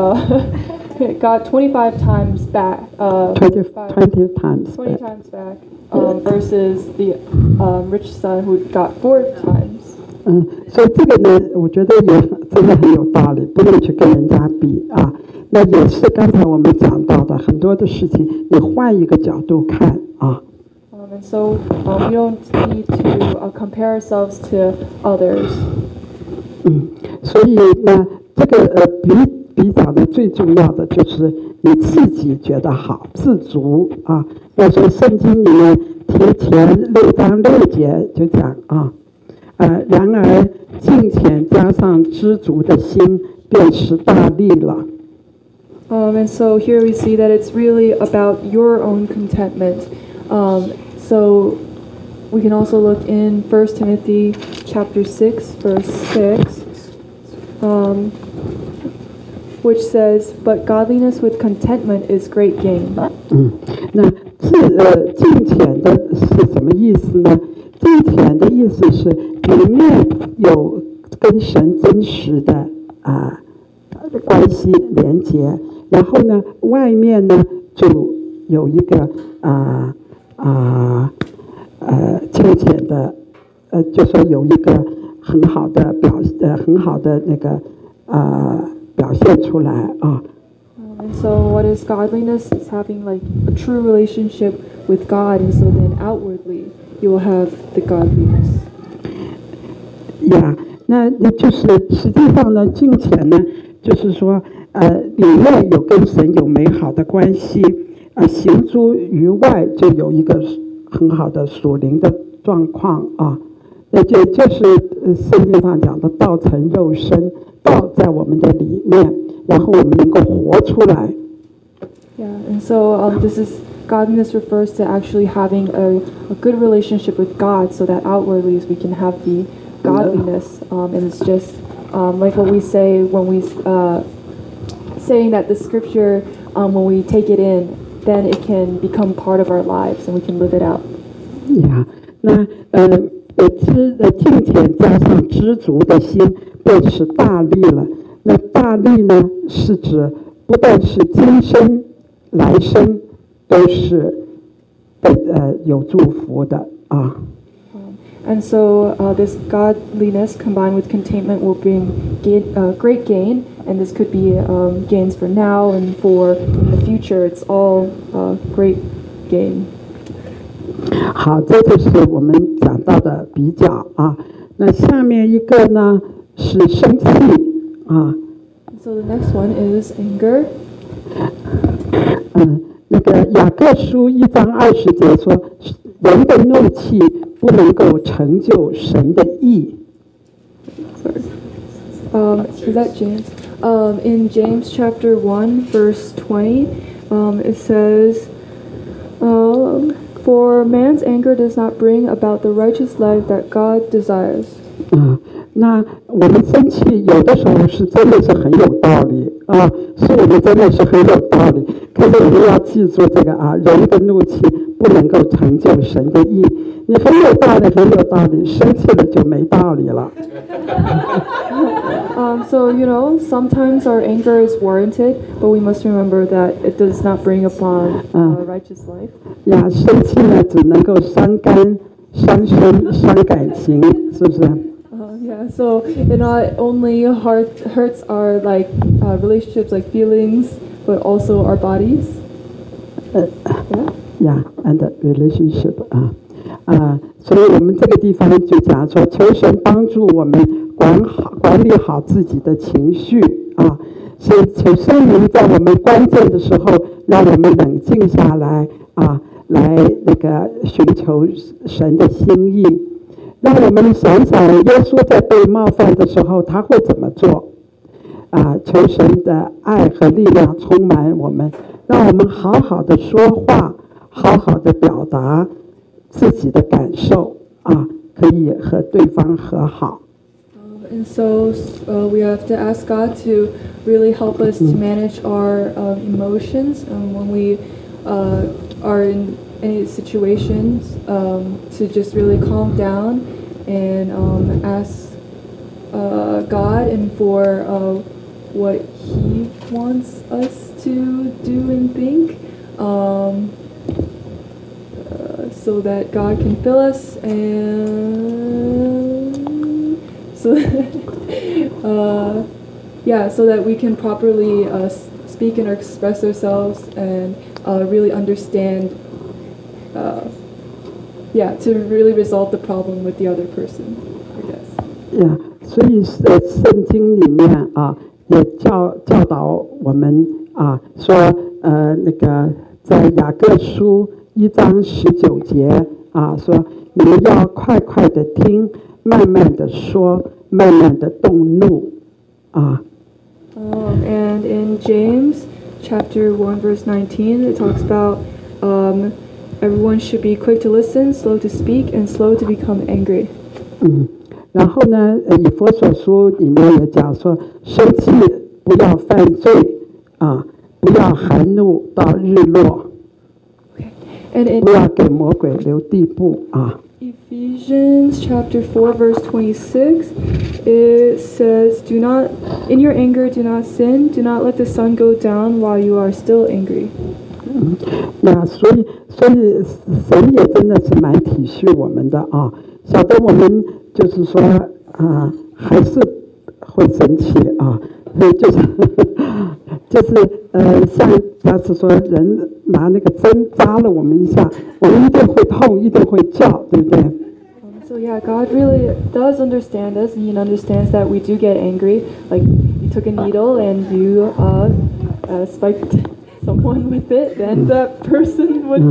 uh, got twenty-five times back. Uh, twenty, five- twenty times. twenty times back um, versus the um, rich son who got four times. 嗯，所以这个呢，我觉得也真的很有道理，不能去跟人家比啊。那也是刚才我们讲到的很多的事情，你换一个角度看啊。 Um, and so um, we don't need to uh, compare ourselves to others. 嗯，所以呢，这个呃比比较的最重要的就是你自己觉得好，自足啊。要说圣经里面提前六章六节就讲啊，呃，然而敬虔加上知足的心，便是大利了。 Um, and so here we see that it's really about your own contentment. Um, so we can also look in First Timothy chapter six, verse six, um, which says, "But godliness with contentment is great gain." 嗯，那自呃敬虔的是什么意思呢？敬虔的意思是里面有跟神真实的啊、呃、关系连结，然后呢，外面呢就有一个啊啊 呃, 呃敬虔的呃，就说有一个很好的表呃很好的那个呃表现出来啊。 And so what is godliness? It's having like a true relationship with God, and so then outwardly you will have the godliness. 呀，那那就是实际上呢，敬虔呢，就是说，呃，里面有跟神有美好的关系，啊、呃，行诸于外就有一个很好的属灵的状况啊，那就就是呃圣经上讲的道成肉身，道在我们的里面，然后我们能够活出来。 Yeah, and so um, this is godliness refers to actually having a, a good relationship with God, so that outwardly we can have the godliness, um, and it's just um, like what we say when we uh, saying that the scripture, um, when we take it in, then it can become part of our lives and we can live it out. Yeah, 那呃呃知呃敬虔加上知足的心，便是大利了。那大利呢，是指不但是今生、来生都是被呃有祝福的啊。 And so uh, this godliness combined with contentment will bring gain, uh, great gain, and this could be um, gains for now and for in the future. It's all uh, great gain. 好，这就是我们讲到的比较啊。那下面一个呢是生气啊。 So the next one is anger. 嗯，那个雅各书一章二十节说，人的怒气不能够成就神的义。 Sorry. Um, is that James? Um, in James chapter one, verse twenty, um, it says, um, "For man's anger does not bring about the righteous life that God desires." 啊，那我们生气有的时候是真的是很有道理啊，是我们真的是很有道理。可是我们要记住这个啊，人的怒气不能够成就神的义。你很有道理，很有道理，生气了就没道理了。 Um, so, you know, sometimes our anger is warranted, but we must remember that it does not bring upon uh, righteous life. 呀，生气呢只能够伤肝、伤身、伤感情，是不是？ Uh, yeah, so it not only heart, hurts our like uh, relationships, like feelings, but also our bodies. Uh, yeah. Yeah, and the relationship 啊啊，所以我们这个地方就讲说，求神帮助我们管好管理好自己的情绪啊，所以求圣灵在我们关键的时候，让我们冷静下来啊，来那个寻求神的心意。让我们想想，耶稣在被冒犯的时候，他会怎么做？啊，求神的爱和力量充满我们，让我们好好的说话，好好的表达自己的感受啊，可以和对方和好。 Um, and so uh, we have to ask God to really help us to manage our uh, emotions um, when we uh, are in any situations, um, to just really calm down and um, ask uh, God and for uh, what He wants us to do and think, um, uh, so that God can fill us and so uh, yeah, so that we can properly uh, speak and express ourselves and uh, really understand. Uh, yeah, to really resolve the problem with the other person, I guess. Yeah, 所以呃，圣经里面啊，也教教导我们啊，说呃，那个在雅各书一章十九节啊，说你们要快快的听，慢慢的说，慢慢的动怒啊。 Um, and in James chapter one verse nineteen, it talks about um, everyone should be quick to listen, slow to speak, and slow to become angry. 嗯，然后呢，呃以弗所书里面也讲说，生气不要犯罪啊，不要含怒到日落， Okay. And in 不要给魔鬼留地步啊。 Ephesians chapter four verse twenty-six, it says, "Do not, in your anger, do not sin. Do not let the sun go down while you are still angry." 嗯，那所以所以神也真的是蛮体恤我们的啊，晓得我们就是说啊，还是会生气啊，所以就是就是呃，像假使说人拿那个针扎了我们一下，我们一定会痛，一定会叫，对不对？ Um, so yeah, God really does understand us, and He understands that we do get angry. Like you took a needle and you uh, uh, spiked someone with it, then that person would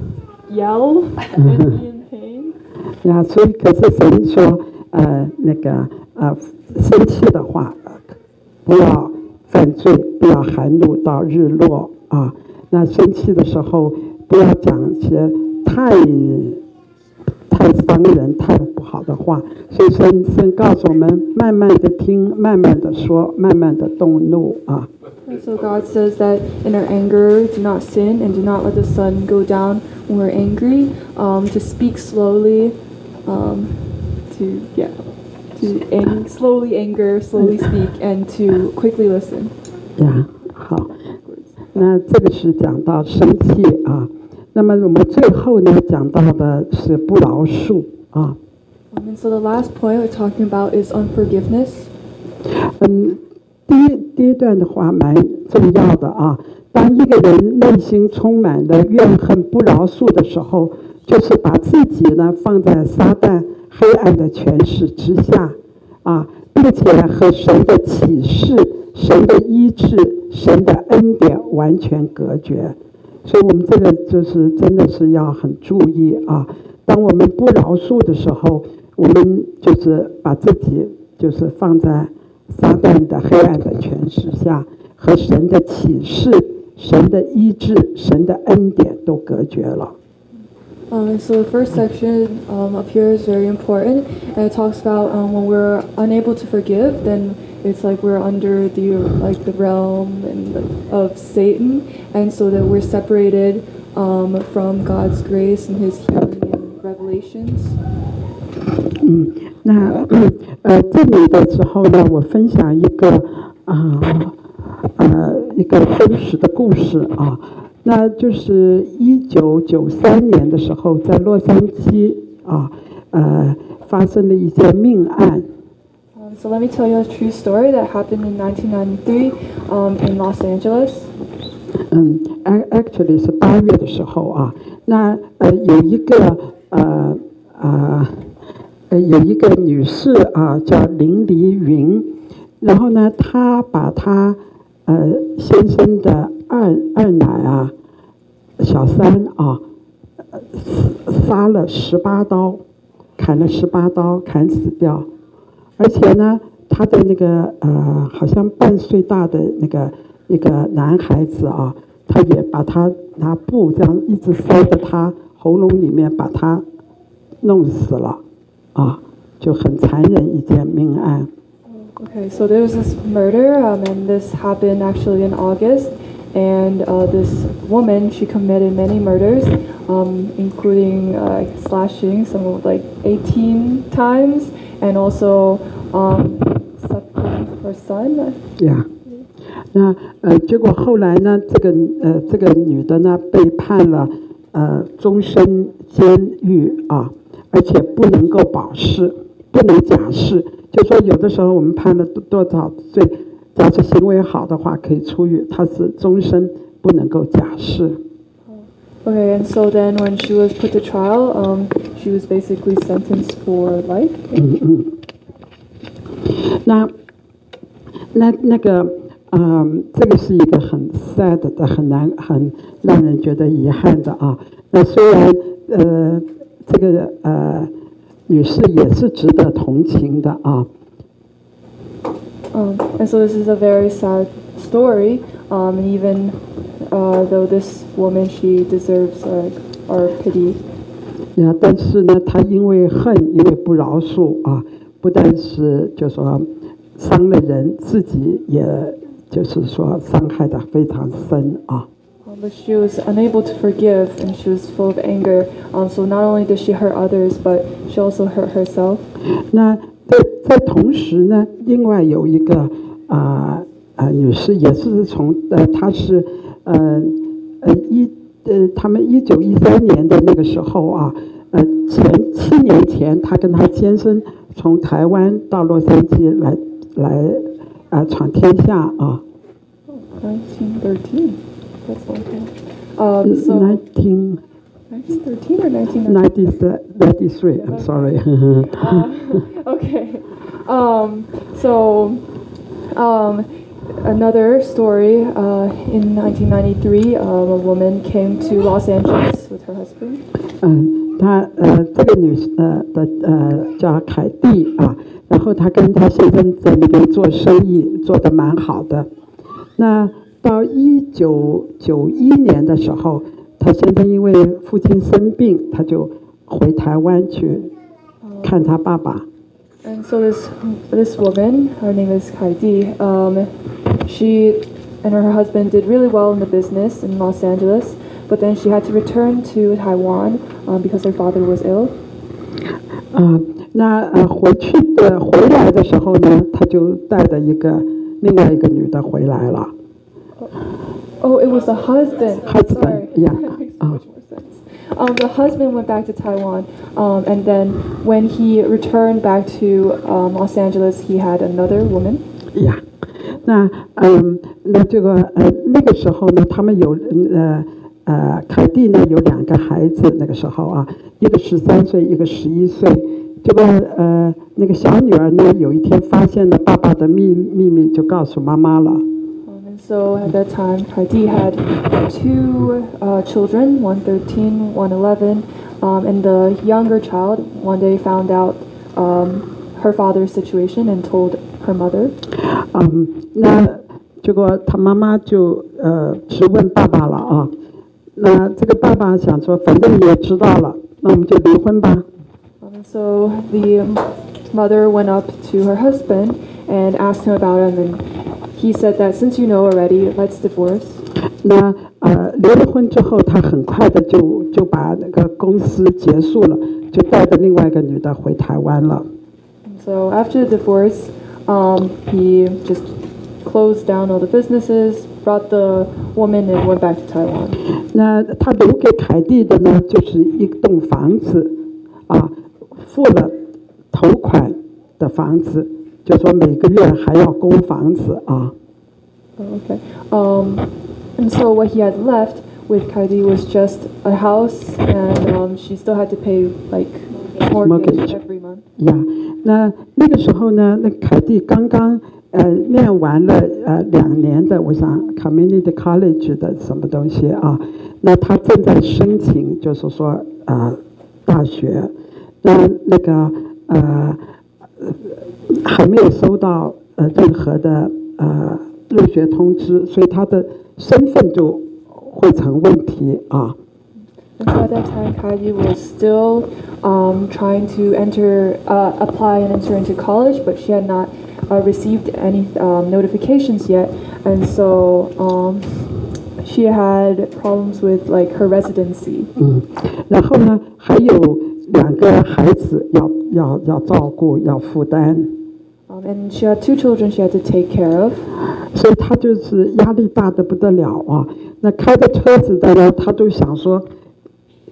yell and be in pain. 呀，所以可是神说，呃，那个呃，生气的话，不要犯罪，不要含怒到日落啊。那生气的时候，不要讲一些太太伤人、太不好的话。所以神神告诉我们，慢慢的听，慢慢的说，慢慢的动怒啊。 And so God says that in our anger, do not sin, and do not let the sun go down when we're angry. Um, to speak slowly, um, to yeah, to ang- slowly anger, slowly speak, and to quickly listen. 呀，好，那这个是讲到生气啊。那么我们最后呢，讲到的是不饶恕啊。 Um, and so the last point we're talking about is unforgiveness. 嗯。 第一第一段的话蛮重要的啊。当一个人内心充满了怨恨、不饶恕的时候，就是把自己呢放在撒旦黑暗的权势之下啊，并且和神的启示、神的医治、神的恩典完全隔绝。所以我们这个就是真的是要很注意啊。当我们不饶恕的时候，我们就是把自己就是放在 撒旦的黑暗的权势下，和神的启示、神的医治、神的恩典都隔绝了。 Um, and so the first section um, up here is very important, and it talks about um, when we're unable to forgive, then it's like we're under the like the realm and of Satan, and so that we're separated um, from God's grace and His healing and revelations. 嗯，那呃，这里的时候呢，我分享一个啊 呃, 呃一个真实的故事啊，那就是一九九三年的时候，在洛杉矶啊，呃，发生了一件命案。 Um, so let me tell you a true story that happened in nineteen ninety-three um, in Los Angeles. 嗯 ，actually 是八月的时候啊，那呃有一个呃啊。 呃，有一个女士啊，叫林黎云，然后呢，她把她呃先生的二二奶啊，小三啊，杀了十八刀，砍了十八刀，砍死掉，而且呢，她的那个呃，好像半岁大的那个一个男孩子啊，她也把他拿布这样一直塞在他喉咙里面，把他弄死了。 啊，就很残忍一件命案。 Okay, so there was this murder, um, and this happened actually in August. And uh, this woman, she committed many murders, um, including uh, slashing some like eighteen times, and also um, separating her son. Yeah. 那呃，结果后来呢，这个呃这个女的呢被判了呃终身监狱啊。 而且不能够保释，不能假释， 就说有的时候我们判了多少罪，假设行为好的话可以出狱，他是终身不能够假释。 Okay, and so then when she was put to trial, um, she was basically sentenced for life. 嗯嗯。那那那个，嗯，这个是一个很 sad 的、很难、很让人觉得遗憾的啊。那虽然呃，这个呃女士也是值得同情的啊。 Um, and so this is a very sad story, um, and even uh, though this woman, she deserves uh, our pity. 呀，但是呢，她因为恨，因为不饶恕啊，不但是就说伤了人，自己也就是说伤害得非常深啊。 Um, but she was unable to forgive, and she was full of anger. Um, so not only did she hurt others, but she also hurt herself. 那在在同时呢，另外有一个啊啊、呃呃、女士也是从呃她是呃呃一呃他们一九一三年的那个时候啊，呃前七年前她跟她先生从台湾到洛杉矶来来啊、呃、闯天下啊。 nineteen thirteen. That's long time. Um, so nineteen nineteen thirteen or nineteen ninety-three. I'm sorry. uh, okay. Um, so, um, another story. Uh, in nineteen ninety-three, um, a woman came to Los Angeles with her husband. 嗯，她呃，这个女呃的呃叫凯蒂啊，然后她跟她先生在那边做生意，做得蛮好的。那到一九九一年的时候，她先生因为父亲生病，他就回台湾去看他爸爸。 And so this this woman, her name is Kaidi, um, she and her husband did really well in the business in Los Angeles, but then she had to return to Taiwan um, because her father was ill. 啊，那呃回去的回来的时候呢，他就带着一个另外一个女的回来了。 Oh, it was the husband. Husband, Sorry. yeah. That makes so much more sense. Um, the husband went back to Taiwan, um, and then when he returned back to um, Los Angeles, he had another woman. Yeah. 那嗯，那这个呃那个时候呢，他们有呃呃凯蒂呢有两个孩子，那个时候啊，一个十三岁，一个十一岁。这个呃那个小女儿呢，有一天发现了爸爸的秘秘密，就告诉妈妈了。 So at that time, Kaidi had two uh, children, one thirteen, one eleven, um, and the younger child one day found out um, her father's situation and told her mother. 嗯，那结果他妈妈就呃质问爸爸了啊。那这个爸爸想说，反正你也知道了，那我们就离婚吧。 Um, so the mother went up to her husband and asked him about it, and then he said that since you know already, let's divorce. 那呃，离了婚之后，他很快的就就把那个公司结束了，就带着另外一个女的回台湾了。 So after the divorce, um, he just closed down all the businesses, brought the woman, and went back to Taiwan. 那他留给凯蒂的呢，就是一栋房子，啊，付了头款的房子。就说每个月还要供房子啊。 Oh, okay. Um, and so what he had left with Kaidi was just a house, and um, she still had to pay like mortgage, mortgage. every month. 呀、yeah. ，那那个时候呢，那凯蒂刚刚呃念完了呃两年的，我想 community college 的什么东西啊，那他正在申请，就是说呃大学，那那个呃。还没有收到呃任何的呃入学通知，所以他的身份就会成问题啊。 And so at that time, Kaidi was still um, trying to enter, uh, apply and enter into college, but she had not uh, received any um, notifications yet, and so um, she had problems with like her residency. 嗯，然后呢，还有两个孩子要要要照顾，要负担。 Um, and she had two children she had to take care of. 所以她就是压力大得不得了啊！那开着车子的呢，她都想说，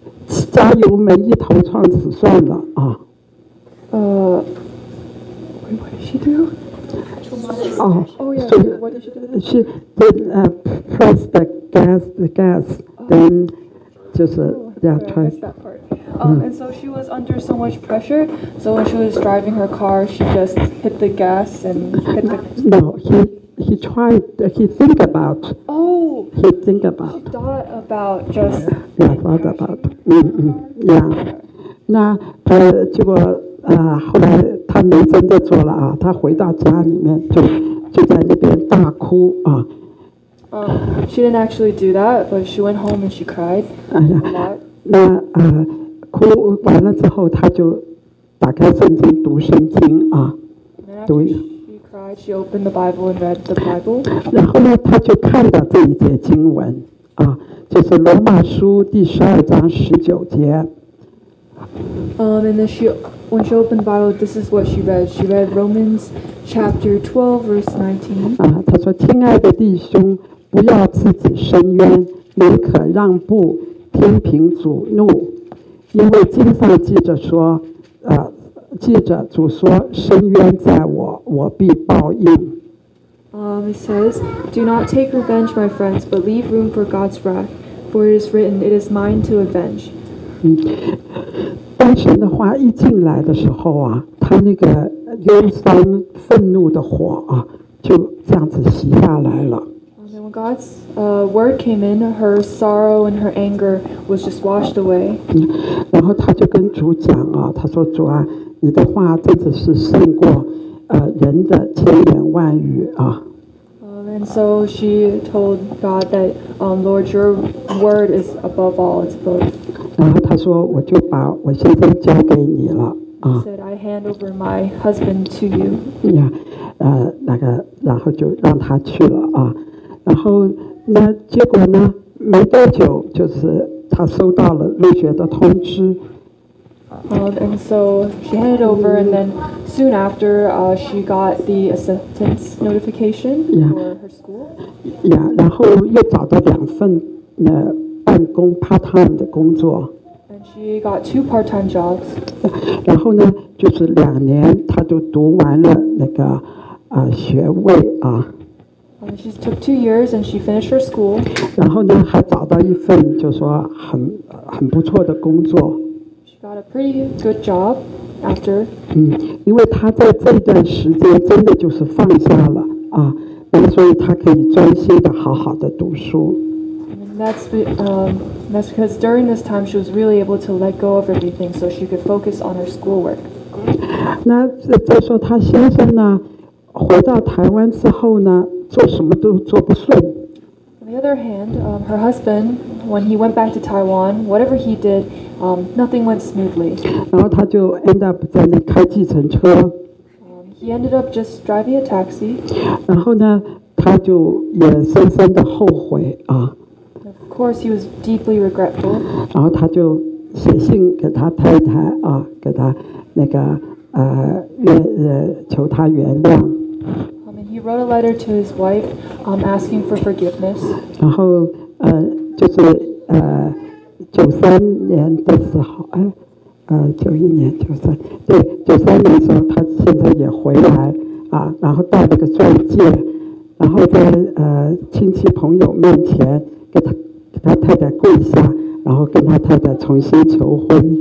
加油门一头撞死算了啊。 呃， what did she do? Oh, Oh yeah. so What did she do? she did uh, press the gas, the gas, then 就是 yeah, Okay, I try. missed that part. Um, and so she was under so much pressure. So when she was driving her car, she just hit the gas and hit the. No, he he tried. He think about. Oh, He think she about. thought about just. Yeah, thought about. 嗯嗯，Yeah。那呃，结果呃，后来他没真的做了啊，他回到家里面就就在那边大哭啊。 Um, she didn't actually do that, but she went home and she cried 哎 a 呀， lot. 那呃，哭完了之后，他就打开圣经读圣经啊。 And after 读， she cried, she opened the Bible and read the Bible. 然后呢，他就看到这一节经文啊，就是罗马书第十二章十九节。 Um, and then she, when she opened the Bible, this is what she read. She read Romans chapter twelve, verse nineteen. 啊，他说：“亲爱的弟兄，不要自己伸冤，宁可让步，天平主怒，因为经上记着说，呃，记着主说，伸冤在我，我必报应。” Um, it says, "Do not take revenge, my friends, but leave room for God's wrath. For it is written, It is mine to avenge." 当神的话一进来的时候啊，他那个忧伤、愤怒的火啊，就这样子熄下来了。 Um, and when God's uh, word came in, her sorrow and her anger was just washed away. 然后他就跟主讲啊，他说：“主啊，你的话真的是胜过呃人的千言万语啊。” Um, and so she told God that, um, Lord, your word is above all, it's above. 然后他说：“我就把我先生交给你了 He 啊。” said, I hand over my husband to you. 呀，呃，那个，然后就让他去了啊。然后那结果呢，没多久就是他收到了入学的通知。 Um, and so she handed over, and then soon after, uh, she got the acceptance notification Yeah. for her school. 呀，然后又找到两份呃办公 part time 的工作。 And she got two part-time jobs. 然后呢，就是两年，他都读完了那个呃学位啊， Um, she took two years, and she finished her school. 然后呢还找到一份就说很很不错的工作， She got a pretty good job after. 嗯，因为他在这段时间真的就是放下了啊，那么所以他可以专心的好好的读书。 And that's be- um, that's because during this time she was really able to let go of everything, so she could focus on her schoolwork. 那这再说他先生呢，回到台湾之后呢，做什么都做不顺。 On the other hand, um, her husband, when he went back to Taiwan, whatever he did, um, nothing went smoothly. 然后他就 end up 在那开计程车， Um, he ended up just driving a taxi. 然后呢，他就也深深的后悔啊， Of course, he was deeply regretful. 然后他就写信给他太太啊，给他那个呃原呃求他原谅， Um, and he wrote a letter to his wife, um, asking for forgiveness. 然后呃就是呃九三年的时候，哎呃九一年九三对九三年的时候，他现在也回来啊，然后带了个钻戒，然后在呃亲戚朋友面前给他给他太太跪下，然后跟他太太重新求婚。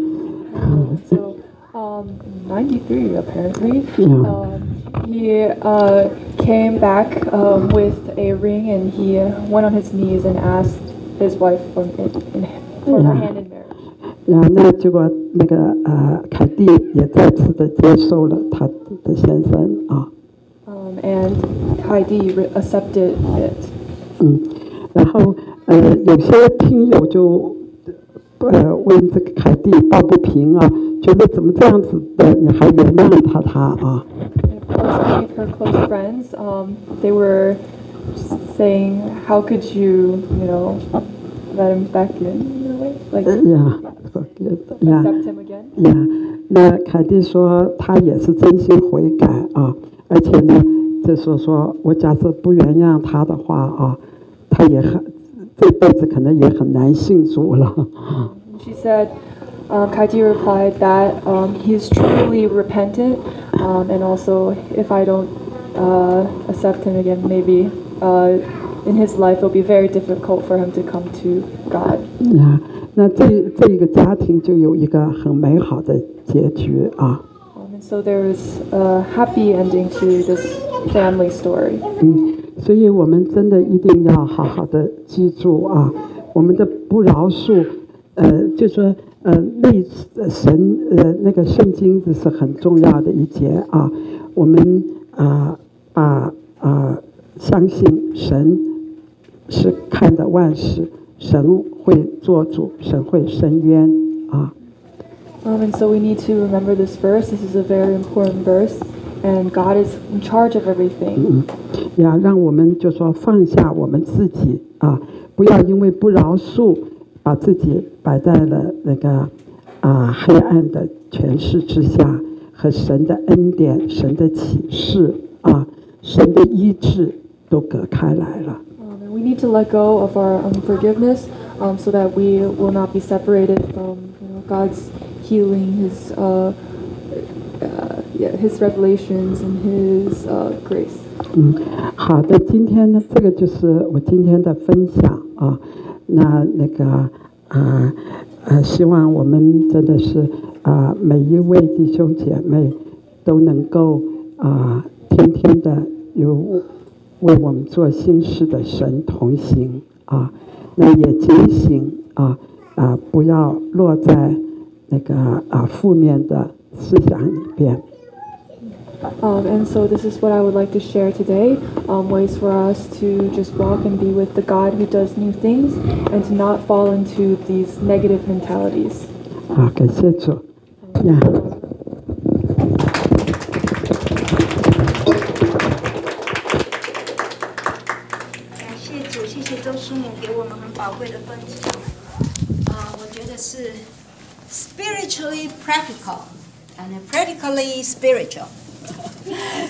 So, um, ninety-three apparently. Yeah. Um, he uh, came back um, with a ring, and he uh, went on his knees and asked his wife for, in, in, for her Yeah. hand in marriage. 然后那结果那个呃凯蒂也再次的接受了他的先生啊， Um, and Heidi re- accepted it. 嗯，然后呃有些听友就呃问这个凯蒂抱不平啊，觉得怎么这样子的你还原谅他他啊？ And of course, many of her close friends, um, they were saying, "How could you, you know, let him back in, in a way, like 呀，呀 accept him again?" 呀，那凯蒂说她也是真心悔改啊，而且呢，就是说我假设不原谅他的话啊，他也很这辈子可能也很难信主了。 And she said, um, Kaiji replied that um, he's truly repentant, um, and also if I don't uh, accept him again, maybe uh, in his life it'll be very difficult for him to come to God. 呀，那这这一个家庭就有一个很美好的结局啊。 Um, and so there was a happy ending to this family story. 嗯，所以我们真的一定要好好的记住啊，我们的不饶恕，呃，就说呃，内神呃那个圣经这是很重要的一节啊，我们啊啊啊相信神是看的万事，神会做主，神会伸冤啊。 Um, and so we need to remember this verse. This is a very important verse, and God is in charge of everything. 嗯，呀，让我们就说放下我们自己啊，不要因为不饶恕，把自己摆在了那个啊黑暗的权势之下，和神的恩典、神的启示啊、神的医治都隔开来了。 Um, and we need to let go of our unforgiveness, um, so that we will not be separated from, you know, God's healing, His uh, uh, yeah, His revelations and His uh, grace. 嗯，好的，今天呢，这个就是我今天的分享啊。那那个啊呃，希望我们真的是啊，每一位弟兄姐妹都能够啊，天天的有为我们做新事的神同行啊。那也警醒啊啊，不要落在那个啊负面的思想里边。 Um, and so this is what I would like to share today, um, ways for us to just walk and be with the God who does new things and to not fall into these negative mentalities. 好，感谢主呀。 感谢主，谢谢周师母给我们很宝贵的分享。啊、我觉得是 spiritually practical and practically spiritual。